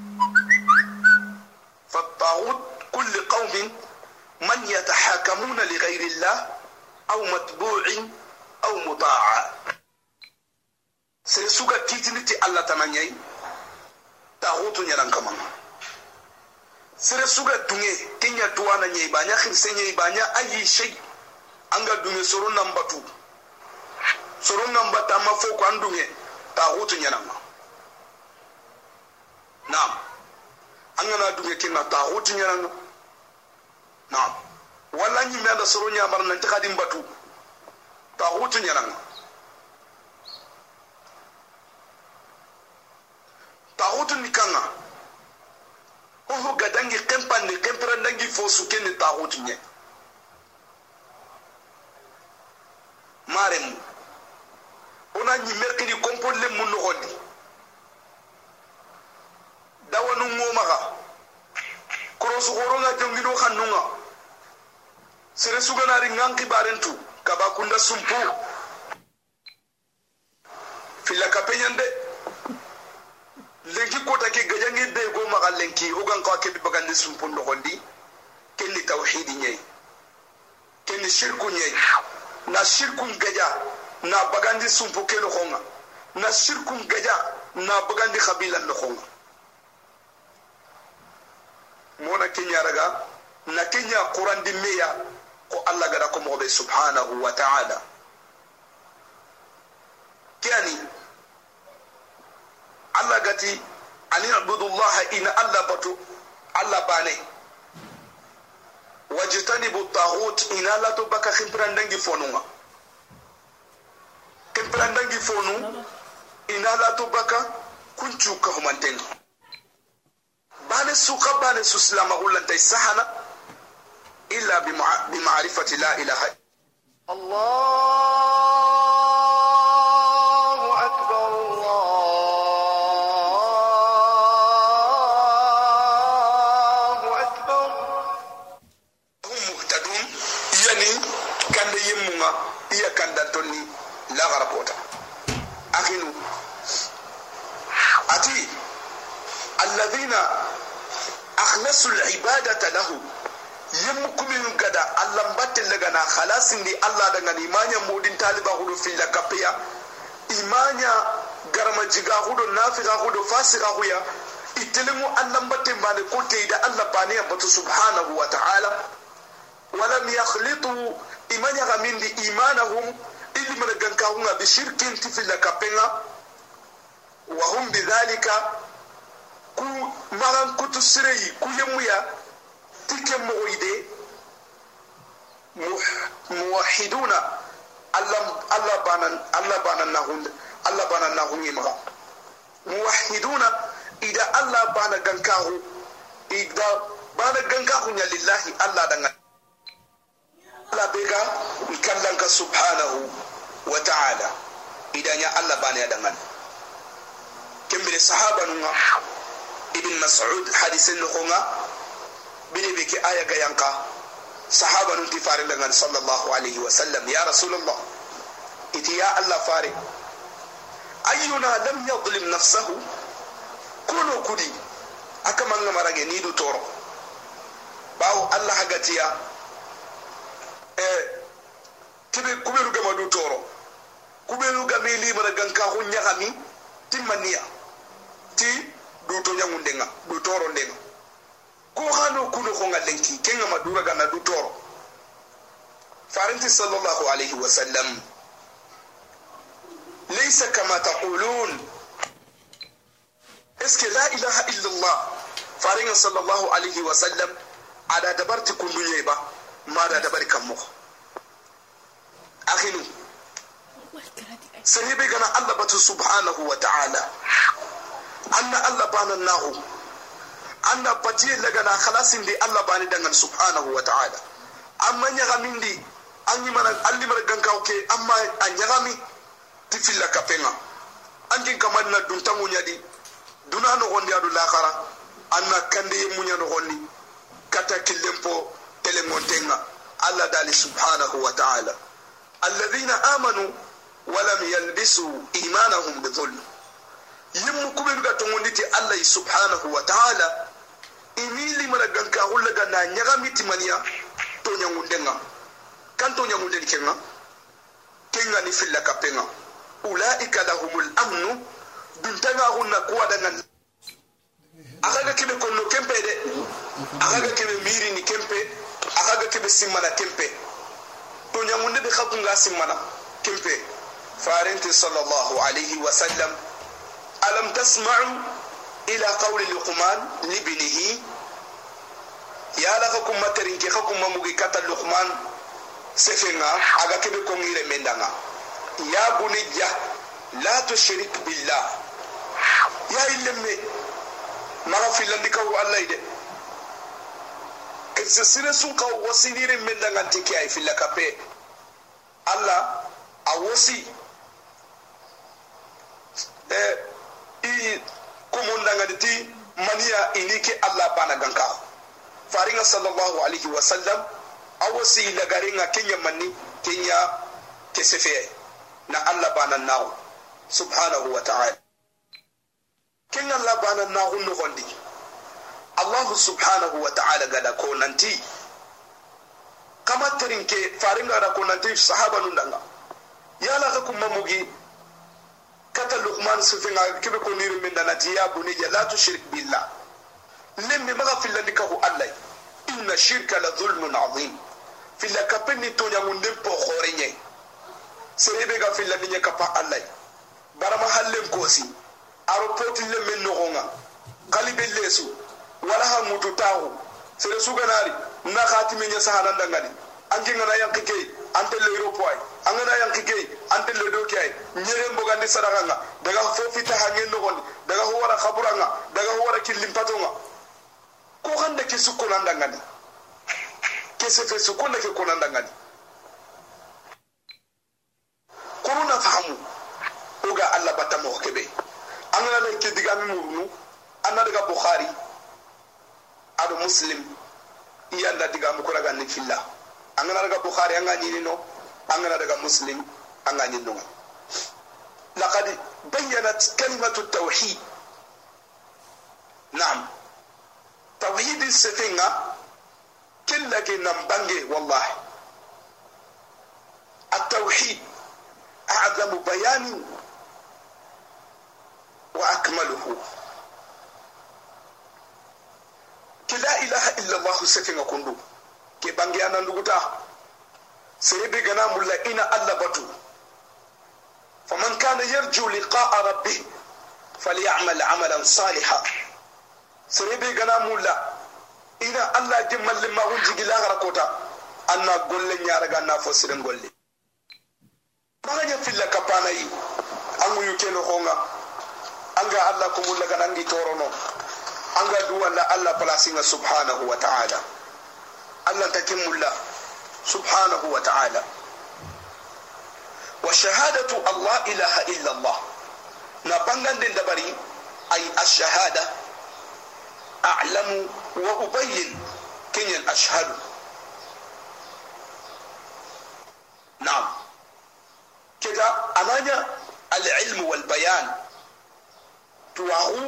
فالطاغوت كل قوم من يتحاكمون لغير الله أو متبوع أو مطاع. سيسوغا تيتنتي الله تمانيي طاغوت نيران كمان sere suga dunge kenya duwana nyei banya khirsenye banya ayi shay anga dunge soron nambata mafoko andunge ta hutu nyanama. Naam anga na dunge kinna ta hutu nyanama. Naam wala nyi menda soron nyamar nan takadim batu ta hutu nyanama. Ta hutu nikanga oho gadangi kempande kemperandangi fosu kene tahutu nye marem ona nyi merkini kompolle mun no hodi dawanu ngoma ka krosu horonga jongido khanunga sere suganari nganki barentu kaba kunda sumpu filla kapenyande lenki kota ke gajangi be go maga lenki ogan ka ke bagandi sumpu ndogondi kenni tawhidi nyai kenni shirku nyai na shirku gaja na bagandi sumpu ke lokonga na shirku gaja na bagandi khabila lokonga mona kenya raga na kenya quran di meya ko Allah gada ko mo be subhanahu wa ta'ala kani Allah gati an ya'budu Allah in Allah batu Allah bane wajtanibu at-taghut in la tubaka khimprandangi fonunga khimprandangi fonu in la tubaka kunchu ka humantenga bane suka bane suslama ulanta sahana illa bi ma'rifati la ilaha Allahu akbar Allahu akbar hum muhtadun yani kande yimmunga iya kandantoni la garapota akhinu ati alladhina akhlasu al-ibadata lahu yimkumin gada Allah batte daga na khalasin di Allah daga imanya modin taliba hudu fil kafiya imanya garma jiga hudu nafiqa hudu fasika huya itilimu Allah batte mane kote da Allah bane ya batu subhanahu wa ta'ala walam yakhlitu imanya gamin di imanahum illi man ganka hunga bi shirkin fil kapenga wa hum bidhalika ku magan kutu sirei ku yemuya tike moide muwahhiduna Allah banan nahun yimga muwahhiduna ida Allah bana gankahu ida bana gankahu ya lillahi Allah dan Allah bega kallanka subhanahu wa ta'ala idan ya Allah bana ya dangan kembere sahaba nunga ibn mas'ud hadisin nukunga bine beke aya gayanka sahaba nun tifare dangan sallallahu alaihi wasallam ya rasulullah iti ya Allah fare ayyuna lam yadhlim nafsahu kuno kudi aka manga marage ni du toro bawo Allah hagatiya tibe kuberu gama du toro kuberu gameli mara ganka hunya kami timmaniya ti du to nyangundenga du toro ndenga ko hano kuno ko ngalenki kenga madura gana du toro faranti sallallahu alaihi wasallam laysa kama taqulun eske la ilaha illa allah faringa sallallahu alaihi wasallam ada dabarti kunduye ba ma da dabari kammo akhinu sahibi gana Allah batu subhanahu wa ta'ala anna Allah bana nahu anna patiye lagana khalasin di Allah bani dangan subhanahu wa ta'ala amma nyagami ndi anyi mana alli mara ganka oke amma anyagami tifilla kapenga anjin kamanna duntangu nyadi dunano gondi adu lakhara anna kande yemunya no gondi kata kilempo telengontenga Allah dali subhanahu wa ta'ala alladhina amanu ولم يلبسوا إيمانهم بظلم يمكم بتونغندي الله سبحانه وتعالى إميلي من الجنكا ولا جنا نعمي تمانيا تونيا مندنا كان تونيا مندنا كنا نفيل كابينا أولئك لهم الأمن بنتنا هنا قوادنا أغاك كم كونو كمبة أغاك كم ميري نكمبة أغاك كم سيمانا كمبة تونيا مندنا بخاطنغا سيمانا كمبة فارنت صلى الله عليه وسلم ألم تسمعوا إلى قول لقمان لابنه يا لكم مترين كي خكم مموغي كتا لقمان سفنا أغا كبكم إلى مندنا يا بني لا تشرك بالله يا إلمي ما في لندك الله يدي كسسير سوكا وسينير مندنا تكي في لكابي الله أوصي i kumundanga diti maniya inike Allah bana ganka faringa sallallahu alaihi wasallam awasi lagaringa kenya manni kenya kesefe na Allah banan nawo subhanahu wa ta'ala kenya Allah banan nawo no gondi Allah subhanahu wa ta'ala gada ko nanti kama terinke faringa da ko nanti sahaba nundanga yala ka kuma mugi kata Luqman sifinga kibe ko niru min danati ya bunayya la tushrik billah limmi maga fillandikahu Allah inna shirka la dhulmun azim filla kapeni tonya mundem po khorenye serebe ga fillandinya kapa Allah barama hallen kosi aro poti lemme nogonga kalibe lesu wala ha mutu tahu sere suganari na khatimi nya sahana dangani angi ngana yankike ante le ropoy angana yankike ante le dokay nyere mbogandi sadaka daga fofita hangen nogondi daga ho wara khaburanga daga ho wara kilimpatonga ko hande ke sukuna dangani kese fe sukuna ke kona dangani kuruna fahamu oga Allah batamo kebe angana le ke digami murnu anna daga Bukhari ado Muslim iyanda digamu ko daga ni filla angana daga Bukhari anga nyini no angana daga Muslim anga nyini no laqad bayyanat kalimatu at-tauhid na'am توحيد السفينة كل نمبنجي والله التوحيد أعظم بيان وأكمله كلا إله إلا الله السفينة كندو كي بانجي أنا نقول سيبي غنام الله إن الله بطو فمن كان يرجو لقاء ربه فليعمل عملا صالحا serebe gana mulla ina Allah jimmal ma hunji gila garakota anna golle nyaara ganna fo siren golle maganya filla kapana yi angu yuke no honga anga Allah ko mulla gana ngi torono anga duwalla Allah placinga subhanahu wa ta'ala Allah takimulla subhanahu wa ta'ala wa shahadatu Allah ilaha illa Allah na bangande dabari ay ash-shahada أعلم وأبين كن أشهد نعم كذا أمانة العلم والبيان تواه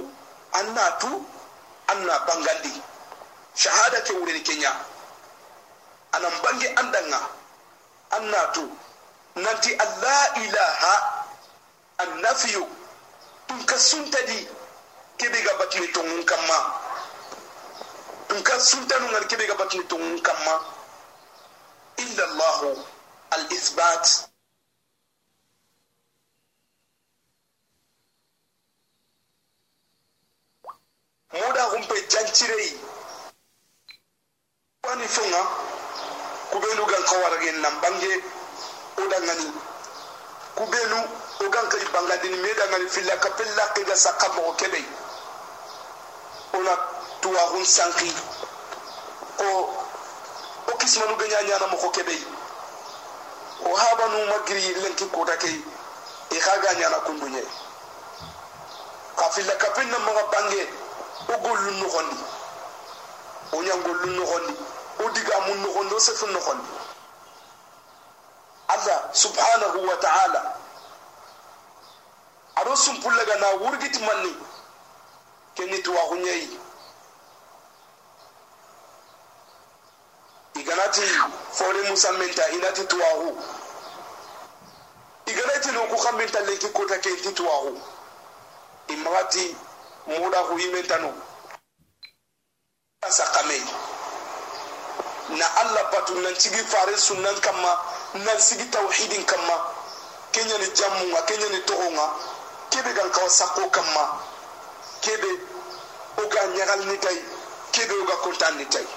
أنا بانغالي شهادة كورين كنيا أنا بانغي أندنا أنا ننتي الله إله النفي تنكسنتدي كبيغا باتني تونغ كما nka sultanu ngal kebe ga batni to kamma illa Allah al-ithbat moda gumpe jancirei wani funga kubenu gal kawara gen nam bange odangani kubenu ogan kali bangadini meda ngali filla kapella kega sakamo kebe ona tuwa hun sanki o kismanu ganya nyana mo ko kebe o habanu magri lenki ko take e khaga nyana kundunye kafilla kapinna mo bange o gollu no gondi o nyangollu no gondi o diga mun no gondo se fun no gondi Allah subhanahu wa ta'ala ado sumpullaga na wurgiti manni kenni tuwa hunyei iganati fore musa menta inati tuwahu iganati no ku khamenta leki kota ke tuwahu imati muda hu imenta no asakame na Allah batu nan cigi fare sunnan kamma nan sigi tauhidin kamma kenya ni jammu kenya ni tohonga kebe gan kaw sakko kamma kebe oga nyagal ni tay kebe oga kontan ni tay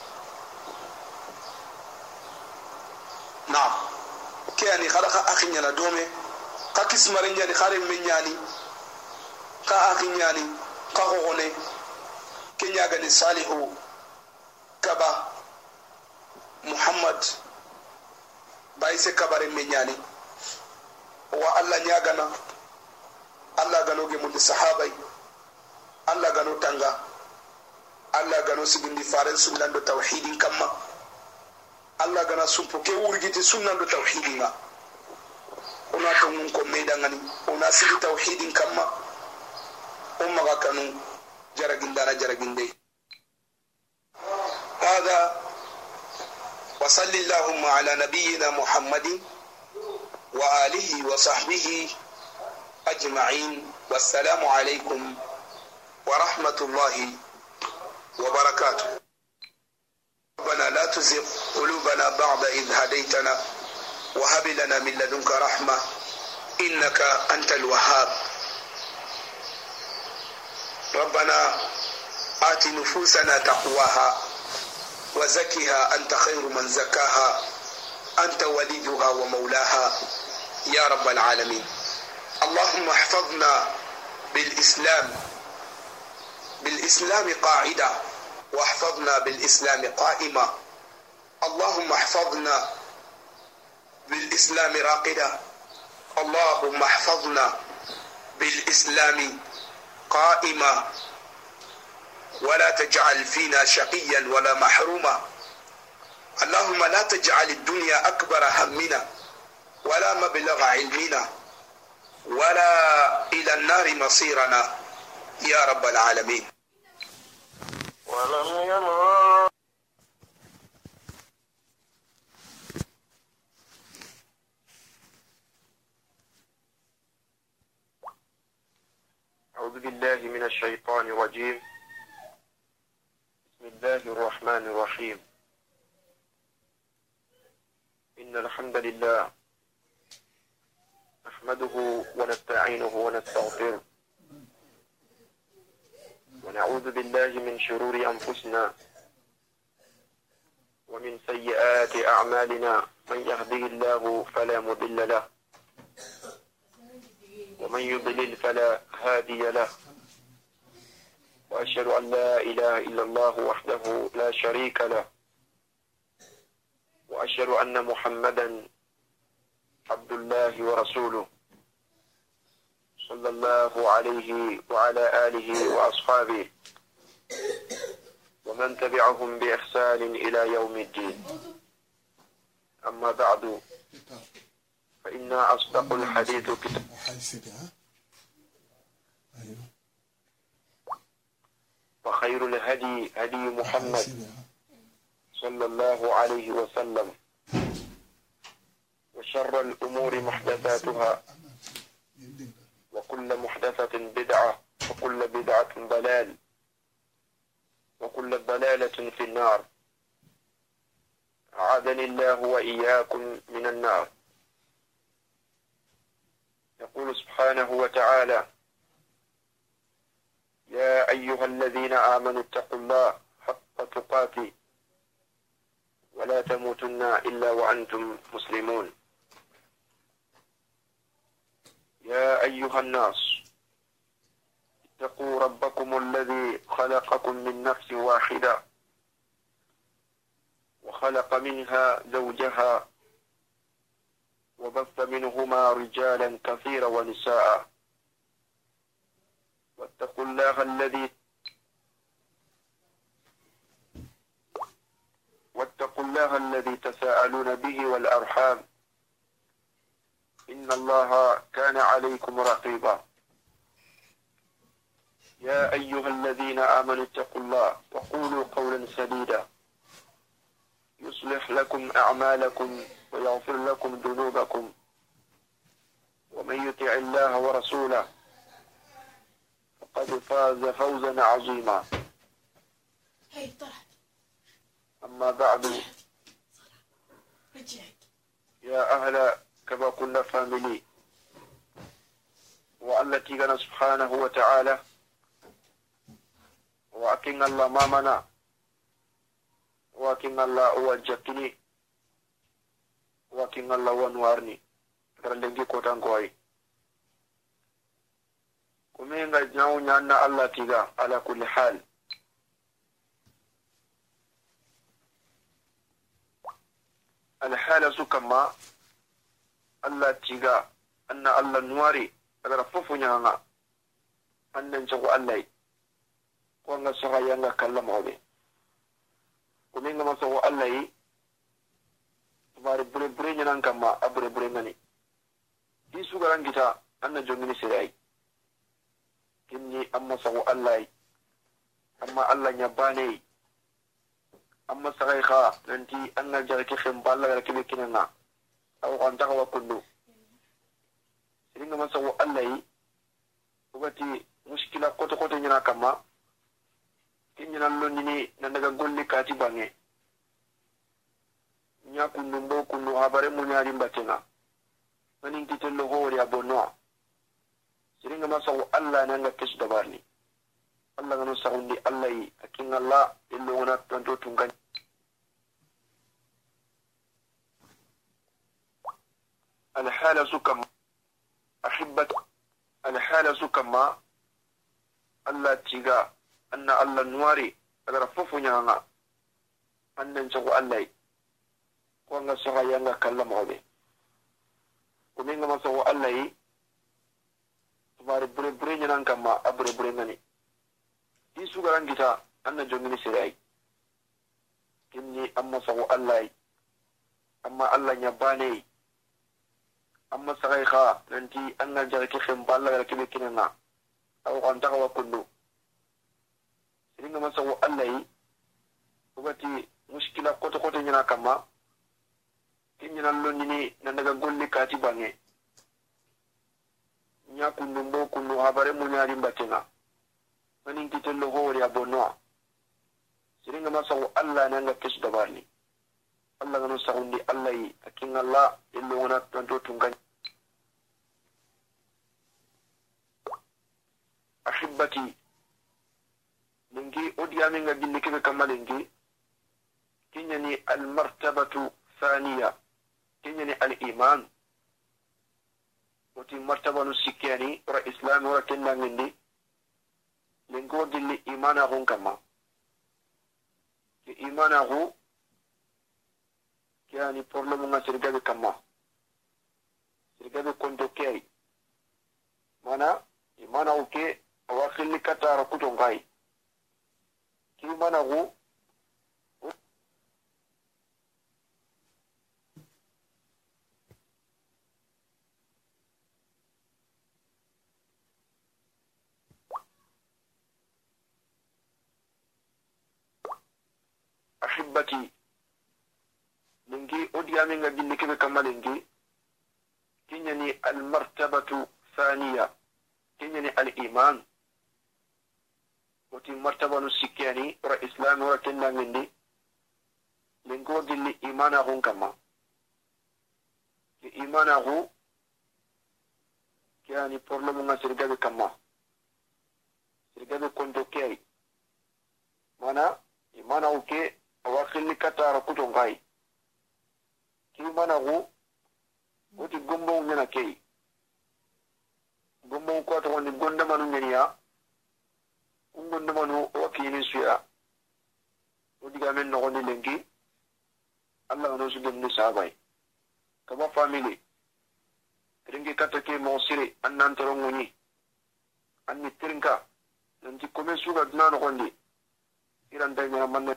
نعم كياني خلق أخي نانا دومي ka kismare nyani khare menyani ka akhi nyani ka hone kenya gani salihu kaba muhammad baise kabare menyani wa alla nyagana alla gano ge mun sahabai alla gano tanga alla gano sigindi faren sunnando tauhidin kamma Allah gana sumpo ke urgiti sunna do tauhidinga ona to mun ko medangani ona sigi tauhidin kamma umma ga kanu jaraginde هذا وصلى اللهم على نبينا محمد وآله وصحبه أجمعين والسلام عليكم ورحمة الله وبركاته. ربنا لا تزغ قلوبنا بعد إذ هديتنا وهب لنا من لدنك رحمة إنك أنت الوهاب. ربنا آت نفوسنا تقواها وزكها أنت خير من زكاها أنت وليها ومولاها يا رب العالمين. اللهم احفظنا بالإسلام قاعدة واحفظنا بالإسلام قائمة. اللهم احفظنا بالإسلام راقدة. اللهم احفظنا بالإسلام قائمة ولا تجعل فينا شقيا ولا محروما. اللهم لا تجعل الدنيا أكبر همنا ولا مبلغ علمنا ولا إلى النار مصيرنا يا رب العالمين. ولم يمر أعوذ بالله من الشيطان الرجيم. بسم الله الرحمن الرحيم. إن الحمد لله نحمده ونستعينه ونستغفره ونعوذ بالله من شرور أنفسنا ومن سيئات أعمالنا. من يهده الله فلا مضل له ومن يضلل فلا هادي له. وأشهد أن لا إله إلا الله وحده لا شريك له وأشهد أن محمدا عبد الله ورسوله صلى الله عليه وعلى آله وأصحابه ومن تبعهم بإحسان إلى يوم الدين. أما بعد فإن أصدق الحديث كتاب وخير الهدي هدي محمد صلى الله عليه وسلم وشر الأمور محدثاتها وكل محدثة بدعة وكل بدعة ضلال وكل ضلالة في النار. أعاذني الله وإياكم من النار. يقول سبحانه وتعالى: يا أيها الذين آمنوا اتقوا الله حق تقاته ولا تموتن إلا وأنتم مسلمون. يا أيها الناس اتقوا ربكم الذي خلقكم من نفس واحدة وخلق منها زوجها وبث منهما رجالا كثيرا ونساء واتقوا الله الذي تساءلون به والأرحام إن الله كان عليكم رقيبا. يا أيها الذين آمنوا اتقوا الله وقولوا قولا سديدا يصلح لكم أعمالكم ويغفر لكم ذنوبكم ومن يطع الله ورسوله فقد فاز فوزا عظيما. أما بعد يا أهل كما كنا فاملي والتي كان سبحانه وتعالى وأكن الله مامنا وأكن الله وجتني وأكن الله ونوارني رلنجي كوتان كوي kumenga nyau nyanna Allah tiga ala kulli hal. الحالة سكما الله تيغا أن الله نواري أغرى ففنيانا أن ننشغو الله وانا سغايانا كلم عبي ومن ما سغو الله tubari bure bure nyanan kama abure bure ngani isu garan kita anna jongini sirai kinni amma sago Allah amma Allah nya bane amma sagai kha nanti anna jarake khim balla garake be kinana aw kan takawa kullu singa ma sago Allah ubati muskila koto koto nyana kama kinyana londini nandaga golli kati bange nya kundu kundu habare munyari mbatena manin titello hori abonno siringa masawu Allah nanga kesu dabarni Allah ngano saundi Allah yi akin Allah illo wana tanto tungan الحالة سكما أحبت الحالة سكما الله تيغا أن الله نواري أغرى ففنيانا أن ننسوا الله وأن سغيانا كلم عليه ومن ما سوى الله تبارك بري بري نان كما أبري بري ناني دي سوغران كتا أن جونغني سيراي كني أما سوى الله أما الله نيباني أما سغيخا ننتي أن جارك خم بالله لكي بكيننا أو أن تغوى كله سيرين ما سوى الله وغتي مشكلة قوت قوت نينا كما كني نالون نيني نندغا قولي كاتي باني nya kundu kundu habare munyari mbatena manin titello hori abonno siringa masawu Allah nanga kesu dabarni Allah ngano saundi Allah yi akin Allah illo wana tanto tungan ahibati lingi odiyami nga gilli kebe kamalingi kinyani al martabatu thaniya kinyani al iman wati martaba nu sikkani ora islam ora kenna ngindi lengo dilli imana gon kama ke imana go yani problème nga sirgabe kama sirgabe konto kay mana imana o ke awakhili katara kuto ngai ki imana go أحبتي لنجي أوديامي نجي كذا كما لنجي كنيني المرتبة ثانية كنيني الإيمان وتي مرتبة نسكياني ورا إسلام ورا كنا مني لنجو دلي إيمانه كما إيمانه كياني برلمنا سرقة كما سرقة كنتو كي مانا إيمانه كي awakhili katara kuto ngai ki mana go oti gombo ngena kei gombo ko to woni gonda manu ngeniya gonda manu o kini suya odi gamen no woni lengi Allah no su gem ni sabai kaba family ringi katake mo sire annan toro ngoni anni trinka nanti kome suga dna no gondi iran danya manne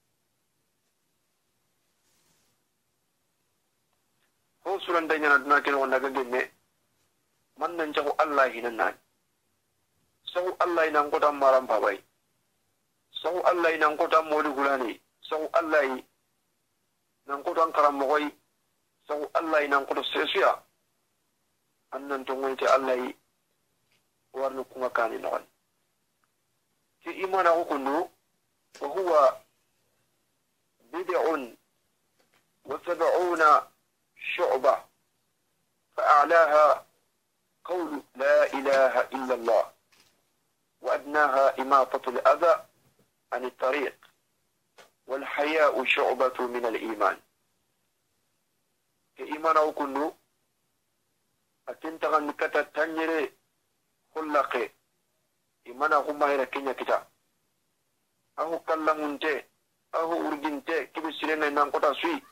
ho suran danya na dna ken wona gemme man nan jago Allah hinan nan sau Allah ina ngota maram babai sau Allah ina ngota modi gulani sau Allah ina ngota karam moy sau Allah ina ngota sesuya annan to ngoyti Allah warnu kuma kani non ki imana hukundu wa huwa bid'un wa 70 شعبة فأعلاها قول لا إله إلا الله وأدناها إماطة الأذى عن الطريق والحياء شعبة من الإيمان كإيمان أو كله أتنتغن كتا تنجري خلقي إيمان أو ماهرة كنيا كتا أهو كلمونتي أهو أرجنتي كيف سيرنا نانقوتا سوي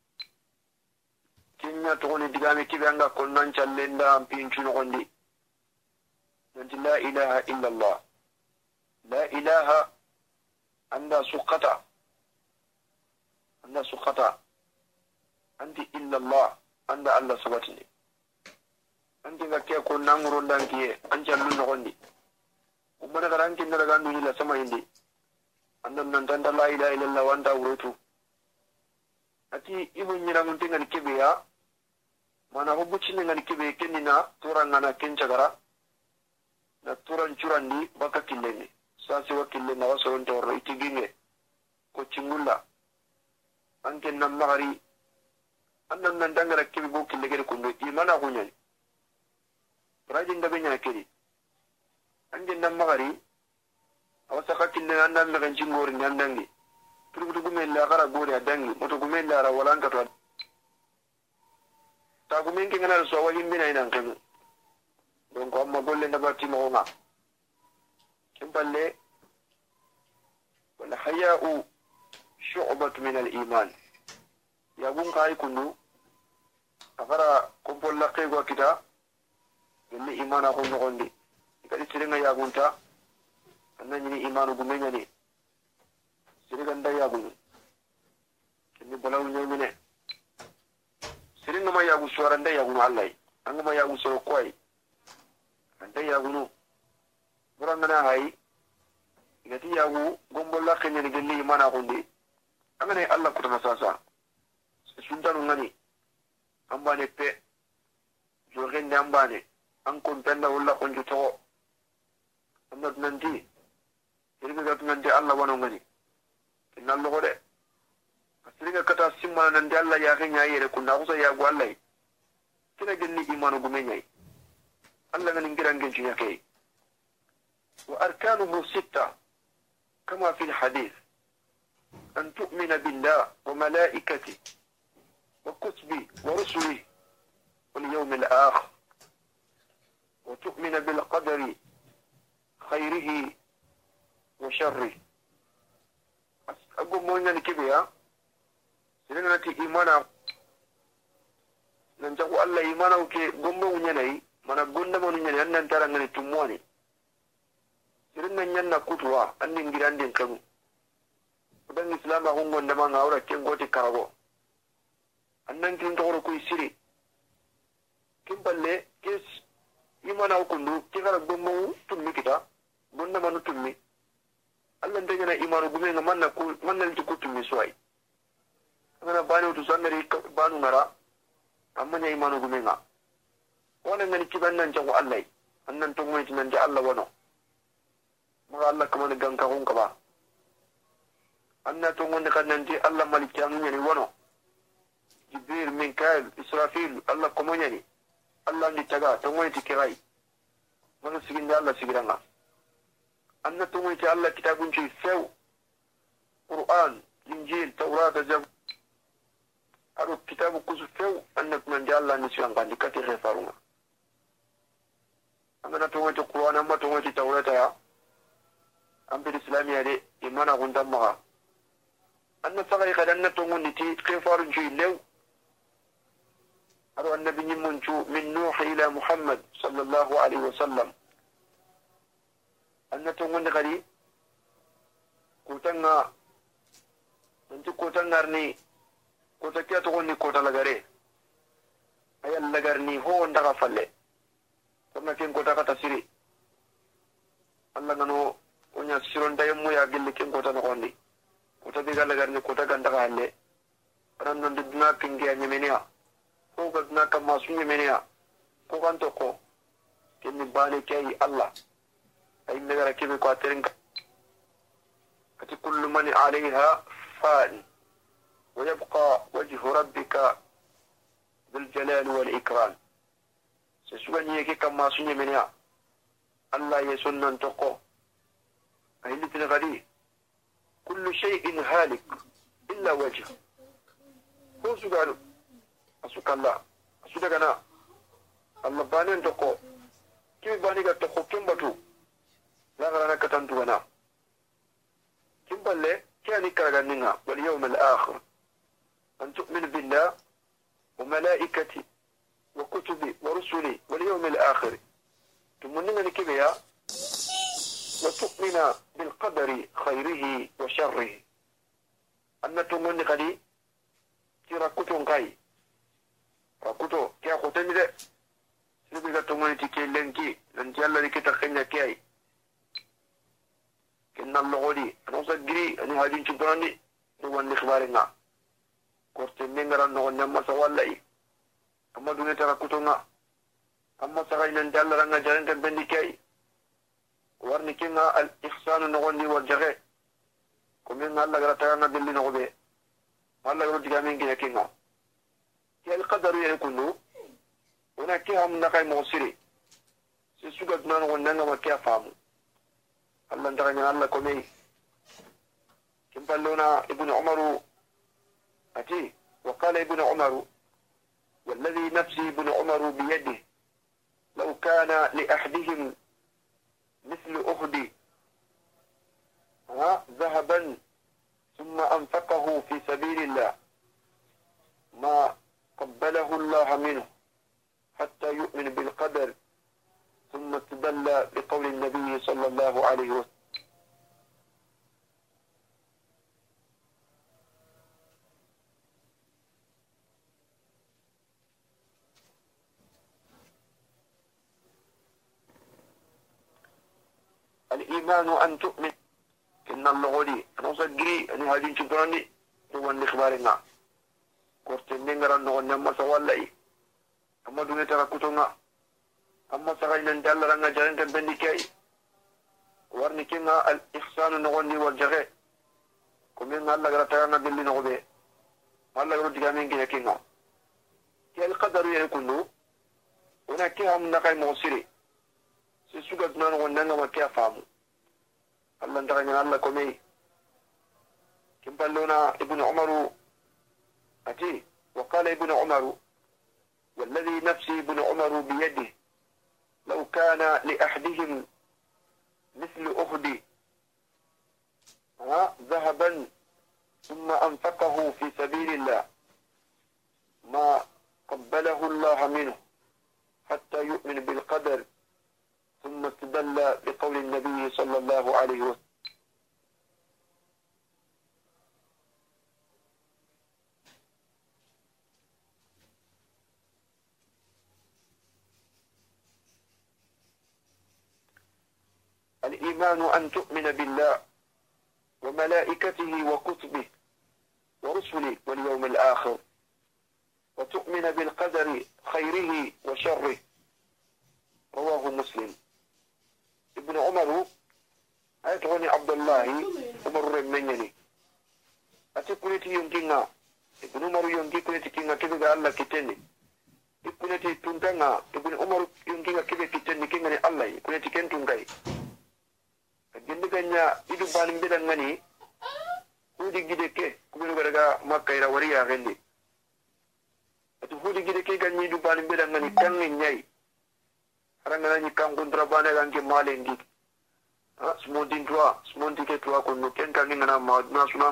kinya togoni digame kibanga konnan challenda ampinchu nogondi nanti la ilaha illa Allah la ilaha anda suqata anti illa Allah anda Allah sabatini anti ngakke ko nanguro dankiye anja lu nogondi umana garanti na daga ndu la sama indi annan nan tan la ilaha illallah wa anta urutu ati ibun nyira mun tinga kibiya mana ko bucine ngani kibe kenina turangana kencagara na turan curandi baka killeni sasi wakille na wasoron tawro itigine ko cingulla anke nan magari annan nan dangara kibe bo kille gere kundo imana kunyani rajin da benya kiri anke nan magari awasa kakille annan me ganci ngori ndangi turubu gume la gara gori adangi moto gume la ra walanka to ta gume ngena so wajin bina ina kanu donc amma golle na batti mo nga kimballe wala haya'u shu'bat min al-iman ya gun kai kunu afara kompol la kego kita ni imana ko ngondi kadi siringa ya gunta annan ni imanu gumenya ni siringa nda ya gunu ni balaw nyamine siringa ma ya gu suara nda ya gunu Allah anga ma ya gu so koy anda yagunu burangana hay igati yagu gombo la khenya ni gelli mana gundi amane Allah kutama sasa suntanu ngani ambane pe jogen ambane an kon tanda wala kon juto amad nanti irga gat nanti Allah wano ngani inna Allah gode asiriga kata simma nanti Allah ya khenya yere kunna kusa yagu Allah kina gelli imanu gumenya الله من انجران جنجي وأركانه 6 كما في الحديث أن تؤمن بالله وملائكته وكتبه ورسله واليوم الآخر وتؤمن بالقدر خيره وشره أقول مونا لكبيا سنة إيمانا ننجو الله إيمانا وكي قمو ونيني mana gonda monu nyane annan tarangani tumwani sirinna nyanna kutwa annin girandin kanu udan islama hun gonda ma ngawra kengoti karago annan kin toro ku siri kimballe kes imana ukundu kigara gommu tummi kita gonda manu tummi Allah ndanya imanu gume ngamanna ku manal ti kutummi swai ngana bani utu sanari banu ngara amanya imanu gume nga wala ngani kiban nan jago Allah annan to mai nan ja Allah wano ma Allah kuma gan ka hun ka ba anna to mun kan nan ji Allah malikan ne wano jibril mikael israfil Allah kuma ne Allah ni taga to mai tikirai mana sigin da Allah sigiranga anna to mai ta Allah kitabun ci sau Qur'an injil tawrat zab aro kitabu kusu sau anna man ja Allah ni sigiranga dikati refarunga angana to wata Qur'an amma to wata Taurata ya an bi islamiya de imana gundan maga anna sagai kadan na to ngundi ti khifarun ji lew aro annabi nyimmun chu min nuh ila muhammad sallallahu alaihi wasallam anna to ngundi kadi kutanga nanti kutangarni kutakiya to ngundi kota lagare ayal lagarni ho ndaga falle kama ken kota kata siri Allah ngano onya siron daymu ya gilli ken kota no kondi kota biga lagarni kota ganda ka halle ran nan dina pingi anya menia ko gadna ka masunye menia ko kan to ko ken bani kai Allah ay negara kebe ko aterin ati kullu man alayha fan wa yabqa wajhu rabbika bil jalal wal ikram sesuani yake kama sunye menia Allah ya sunnan toko ahili tinagadi kullu shay'in halik illa wajh ko sugalu asukalla asudagana Allah banen toko ki bani ga toko kimbatu la garana katantu wana kimballe kani karaganninga wal yawm al akhir an tu'min billah wa malaikati وكتبي ورسلي واليوم الآخر تمنين لكبيا وتؤمن بالقدر خيره وشره أن تمني قدي ترى كتن قاي rakuto kya khotani de sibi ga tongani tike lenki nanti alla dikita khenya kay kinna logodi ano sagri ani hadin chudani do wonni khbaringa korte mengara no nyamma sawallai amma dunga rakuto nga amma sagai nan dalla ranga jaranga bendi kay warni kinga al ihsan no wonni warjage komin alla gara tayana billi no be alla gara digamin ge kinga ya al qadar yakunu wana kiham nakai mosiri si sugat nan wonna nga makia famu alla ndaganya alla komi kimballona ibnu umaru ati وقال ابن عمر والذي نفسي ابن عمر بيده لو كان لأحدهم مثل أحد ذهبا ثم أنفقه في سبيل الله ما قبله الله منه حتى يؤمن بالقدر ثم استدل بقول النبي صلى الله عليه وسلم الإيمان أن تؤمن إن اللغولي أنا صدقري أن هذه تبراني هو الإخبارنا قرت النمر أنه نما سوالي أما دون تركتنا أما سغينا ندل لنا جرنك بندكي ورنكنا الإحسان نغني والجغي كمين الله غرتنا باللي نغبي الله غرتك من كيكينا كي القدر يكون هناك هم نقاي موصري سيسوغت نان وننغ وكيا فامو الله ندغني الله كومي كمبلونا ابن عمر أتي وقال ابن عمر والذي نفسي ابن عمر بيده لو كان لأحدهم مثل أحد ذهبا ثم أنفقه في سبيل الله ما قبله الله منه حتى يؤمن بالقدر ثم استدل بقول النبي صلى الله عليه وسلم الإيمان أن تؤمن بالله وملائكته وكتبه ورسله واليوم الآخر وتؤمن بالقدر خيره وشره رواه مسلم ابن عمر أتغني عبد الله عمر منيني أتكونتي ينكينا ابن عمر ينكي كونتي كينا كذا قال الله كتني كونتي تنتنا ابن عمر ينكينا كذا كتني كينا الله كونتي كن تنكاي جندكanya itu paling beda ngani hudi gideke kubinu garaga makkaira wariya gende atu hudi gideke ganyi itu paling beda ngani kanni nyai arangana ni kan kontrabane ganke malendi smonti ke tua kono ken kan ngana ma na sunam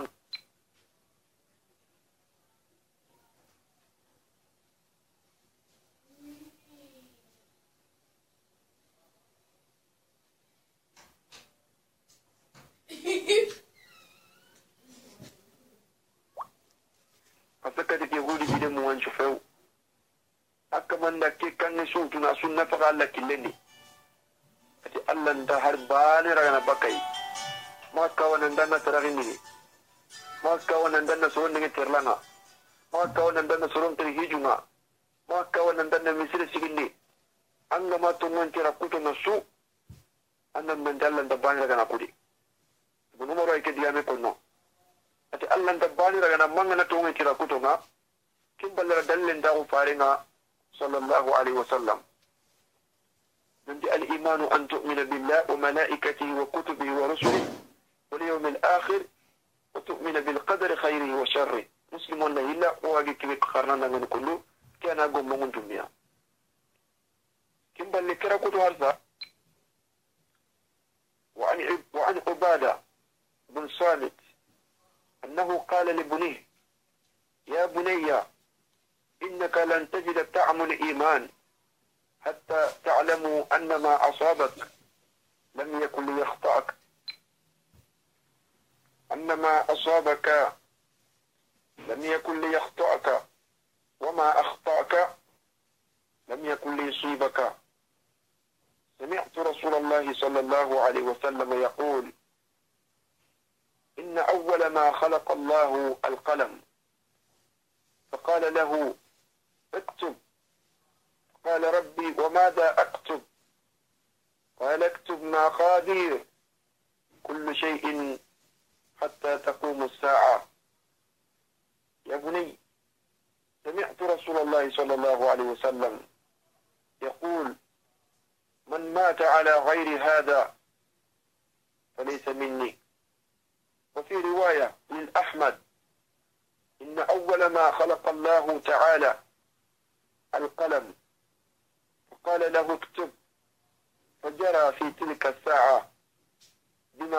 asakati ke hudi gide mu wan chufeu akamanda ke kan su tuna sunna fa Allah killendi ati Allah nda harbani ragana bakai maka wannan danna taragini maka wannan danna surun ngi terlanga maka wannan danna surun ter hijuma maka wannan danna misir sigindi anga ma to mon tira kuto na su annan man dallan da bani ragana kudi bunu maro ay ke diame kono ati Allah nda bani ragana mangana to ngi tira kuto nga kimbalra dallen da faringa صلى الله عليه وسلم نبدأ الإيمان أن تؤمن بالله وملائكته وكتبه ورسله واليوم الآخر وتؤمن بالقدر خيره وشره مسلم ولا إلا واجي كيف قررنا من كله كان أقوم من دنيا كم بل كرا كتو هرزا وعن عبادة بن صامت أنه قال لبنيه يا بني إنك لن تجد طعم الإيمان حتى تعلموا أن ما أصابك لم يكن ليخطئك أن ما أصابك لم يكن ليخطئك وما أخطأك لم يكن ليصيبك. سمعت رسول الله صلى الله عليه وسلم يقول: إن أول ما خلق الله القلم، فقال له: اكتب. قال: ربي وماذا أكتب؟ قال: اكتب مقادير كل شيء حتى تقوم الساعة. يا بني، سمعت رسول الله صلى الله عليه وسلم يقول: من مات على غير هذا فليس مني. وفي رواية للأحمد: إن أول ما خلق الله تعالى القلم، فقال له: اكتب. فجرى في تلك الساعة بما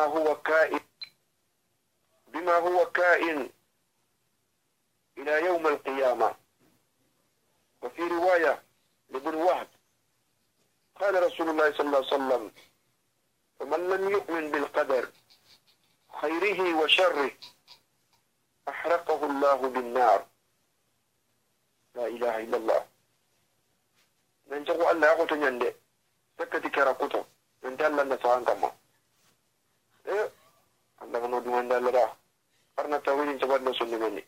هو كائن إلى يوم القيامة. وفي رواية لابن وهب قال رسول الله صلى الله عليه وسلم: فمن لم يؤمن بالقدر خيره وشره أحرقه الله بالنار. لا إله إلا الله. ننجو الله أقوتو نياندي سكتي كراكوتو ننجال لنا سوان كما الله نودو ننجال لرا أرنا تاويل جباد نسون مني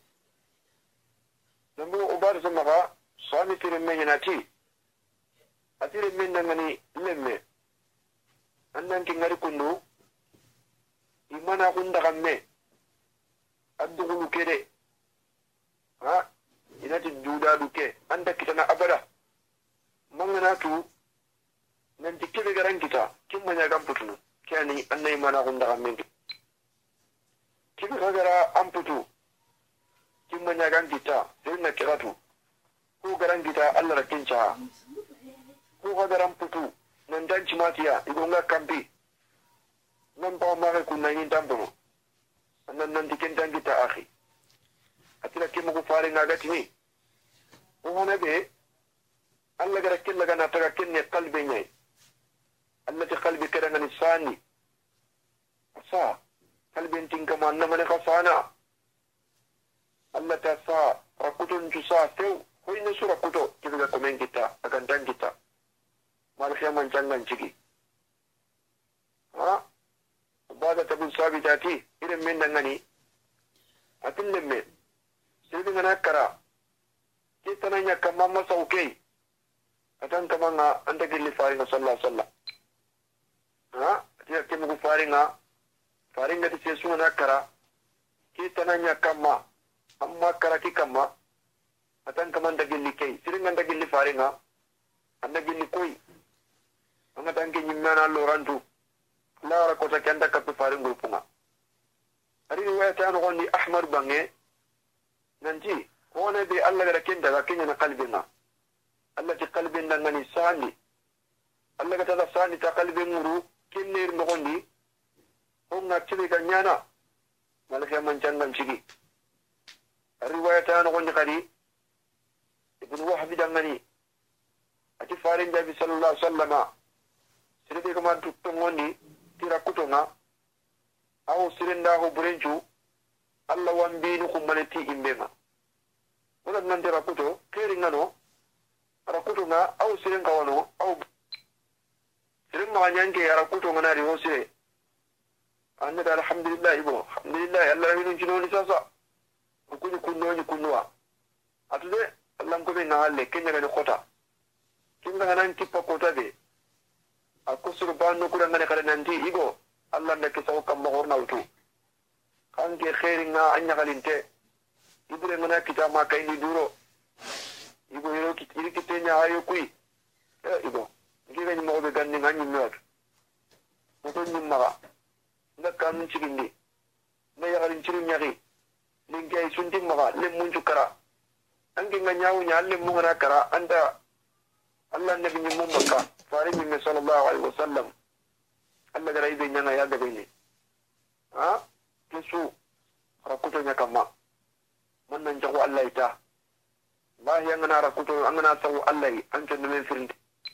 نمو أبار سمغا صامي ترمي يناتي أتير من نغني لمي أنك نغري كنو إيمانا كندا غمي أدغلو كده ها inati juda duke anda kitana abada mangana tu nanti kebe garan kita kimma nya gamputunu kani annai mana gunda gamindu kebe gara amputu kimma nya gan kita dinna kiratu ko garan kita Allah rakincha ko garan putu nan dan cimatiya igonga kambi nan ba ma ko nan yin tambo nan diken dan kita akhi atira kimu ko faare ngagati ni wona be alla gara killa gana taga kinne qalbi nyai allati qalbi kada ngani sani asa qalbi tinka manna mane khasana alla ta sa rakutun jusa tew hoyne sura kuto kiga komen kita akan dan kita mal khiyaman jangan cigi ha bada tabu sabitati irin min ngani atin lemme sirbi ngana kara kita nanya kama masa okay atan kama nga anda gilli faringa sallallahu alaihi wasallam ha dia kemu faringa ti sesu ngana kara kita nanya kama amma kara ki kama atan kama anda gilli kai siringa anda gilli faringa anda gilli koi anga tangi nyimana lorantu lara kota kanda kapi faringa upunga ari riwayat anu gondi ahmad bange nanti wona be Allah gara kenda ga kenya na qalbina Allah ti qalbina ngani sani Allah ga tada sani ta qalbin muru kinner no gondi on na tibi ga nyana malaka man jangan cigi riwayat anu gondi kadi ibn wahb dangani ati farin nabi sallallahu alaihi wasallam sirbe ko man tutto ngondi tira kutonga aw sirinda ho burenju Allah wambinu kumaleti imbema wala nante rakuto keri ngano rakuto nga au siren kawano au siren ma nyanke rakuto ngana ri hosire anna da alhamdulillah ibo alhamdulillah Allah hinu jino ni sasa kuni kunwa atude Allah ko be ngale kenya ni kota kinga ngana tippa kota be akusuru banu kura ngane kala nanti ibo Allah ndake saw kam mo horna utu kanke khairi nga anya kalinte ibure ngana kita ma kay ni duro ibo yero iri kitenya ayo kui ibo ngiga ni mo be ganni ngani nyot moto nyumma ndakam chigindi na yagalin chiru nyagi lingay sunting maka lemun chukara ange nganyaw nya lemu ngana kara anda Allah nabi ni mumbaka fari bi sallallahu alaihi wasallam Allah gara ibe nyanga ya gabe ni ha kisu rakuto nya kama man nan jago Allah ita ba ya ngana rakuto an ngana sawu Allah an tun men firin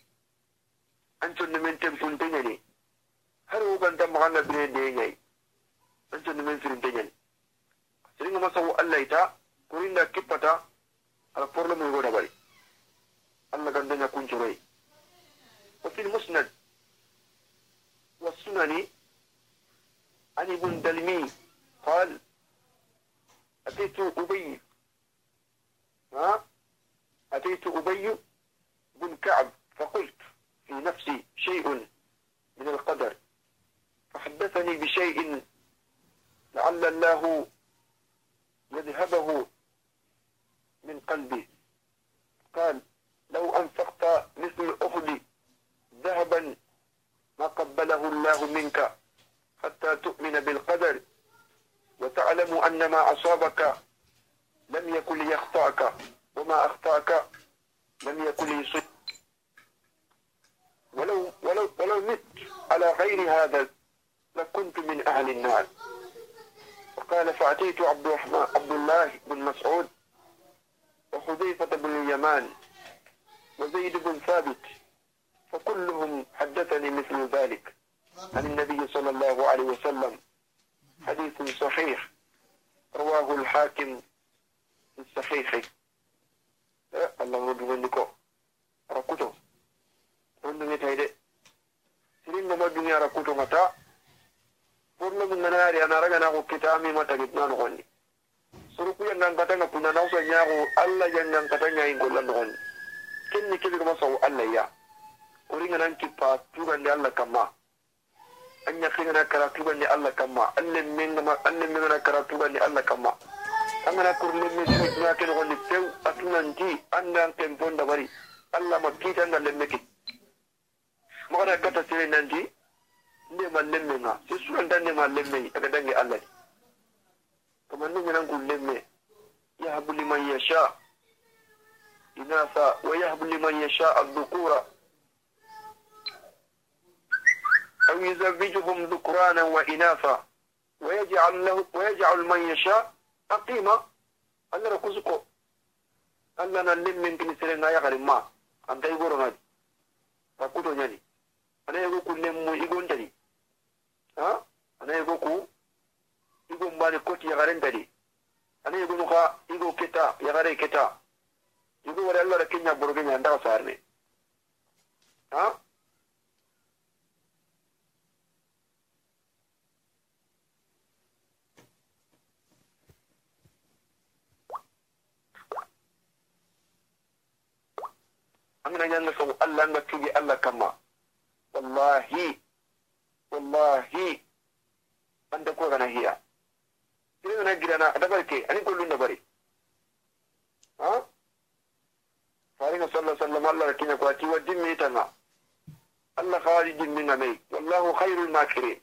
an tun men tem sun tanya ne har uban ta magana bire da yayi an tun men firin tanya ne sai ngama sawu Allah ita kurin da kipata على problem يقول باري الله قندنا كون جري وفي المسند والسنن عن ابن دلمي قال أتيت أبي بن كعب فقلت في نفسي شيء من القدر فحدثني بشيء لعل الله يذهبه من قلبي قال لو أنفقت مثل أحد ذهبا ما قبله الله منك حتى تؤمن بالقدر وتعلم أن ما أصابك لم يكن ليخطأك وما أخطأك لم يكن ليصيبك ولو مت على غير هذا لكنت من أهل النار. وقال فأتيت عبد الله بن مسعود وحذيفة بن اليمان وزيد بن ثابت فكلهم حدثني مثل ذلك عن النبي صلى الله عليه وسلم حديث صحيح رواه الحاكم الصحيح. الله يبارك ركوتو عندما تهيد سيرين ما الدنيا ركوتو متى فرنا من ناري أنا رجعنا كتامي ما تجدنا نغني سرقو ينعن كتانا كنا نوصل نياغو الله ينعن كتانا ينقل نغني كني كذا كما سو الله يا ورينا ننكي باتوغا لي الله كما أن يخينا كراتوغا لي الله كما أن من كراتوغا لي الله كما أنا كل من سيدنا كنغني التو أتنانتي أنا كنبون دبري الله مكيت أنا لمكي مغانا كتا سيرين نانتي نيما لمنا سيسوان دان نيما لمي أكداني الله كما نيما نقول لمي يهب لمن يشاء إناثا ويهب لمن يشاء الذكورة أو يزوجهم ذكرانا وإناثا ويجعل من يشاء أقيمة أنا ركوزكو أنا نلم من كنيسة يا غريم ما أنت يقولون هذا ركوتو يعني أنا يقول كل مو يقول تري أنا يقول بني كوتي يا غريم تري أنا يقول خا يقول كتا يا غريم كتا يقول ولا الله ركينا بروجين عندها صارني أنا جانا سو الله نكتبي الله كما والله عندك وغنا هي إذا أنا جينا أدبرك أنا كل نبري فارين صلى الله عليه وسلم الله ركينا قواتي ودين ميتنا الله خارج من مي والله خير الماكرين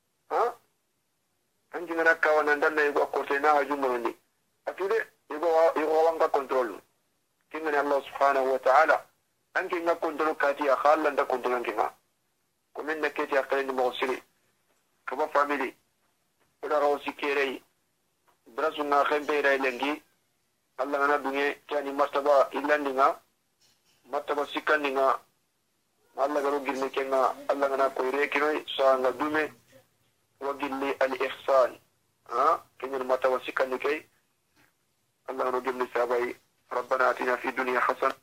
عندنا نكا ونندنا يبغى كورتنا هجومني أكيد يبغى وانك كنترول كنا الله سبحانه وتعالى أنك إنك كنترول كاتي أخال لندا كنترول أنكما كمن نكتي أقلين مغسلي كما فاميلي ولا روسي كيري برسونا خيم بيراي لنجي الله أنا دنيا كاني مرتبة إلا نينا مرتبة سكان نينا الله غرو جرني كنا الله أنا كويري كنوي سواء دومي وجلي الإحسان كنا مرتبة سكان نكي الله غرو جرني سابي ربنا آتنا في الدنيا حسنة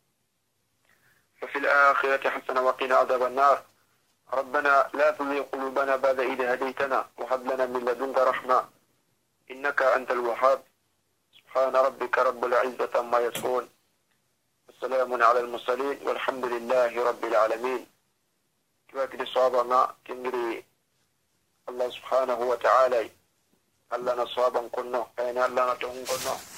وفي الآخرة حسنة وقنا عذاب النار ربنا لا تزغ قلوبنا بعد إذ هديتنا وهب لنا من لدنك رحمة إنك أنت الوهاب سبحان ربك رب العزة عما يصفون والسلام على المرسلين والحمد لله رب العالمين. كواكد صوابنا كنجري الله سبحانه وتعالى الله نصوابا كنا أين الله نتهم كنا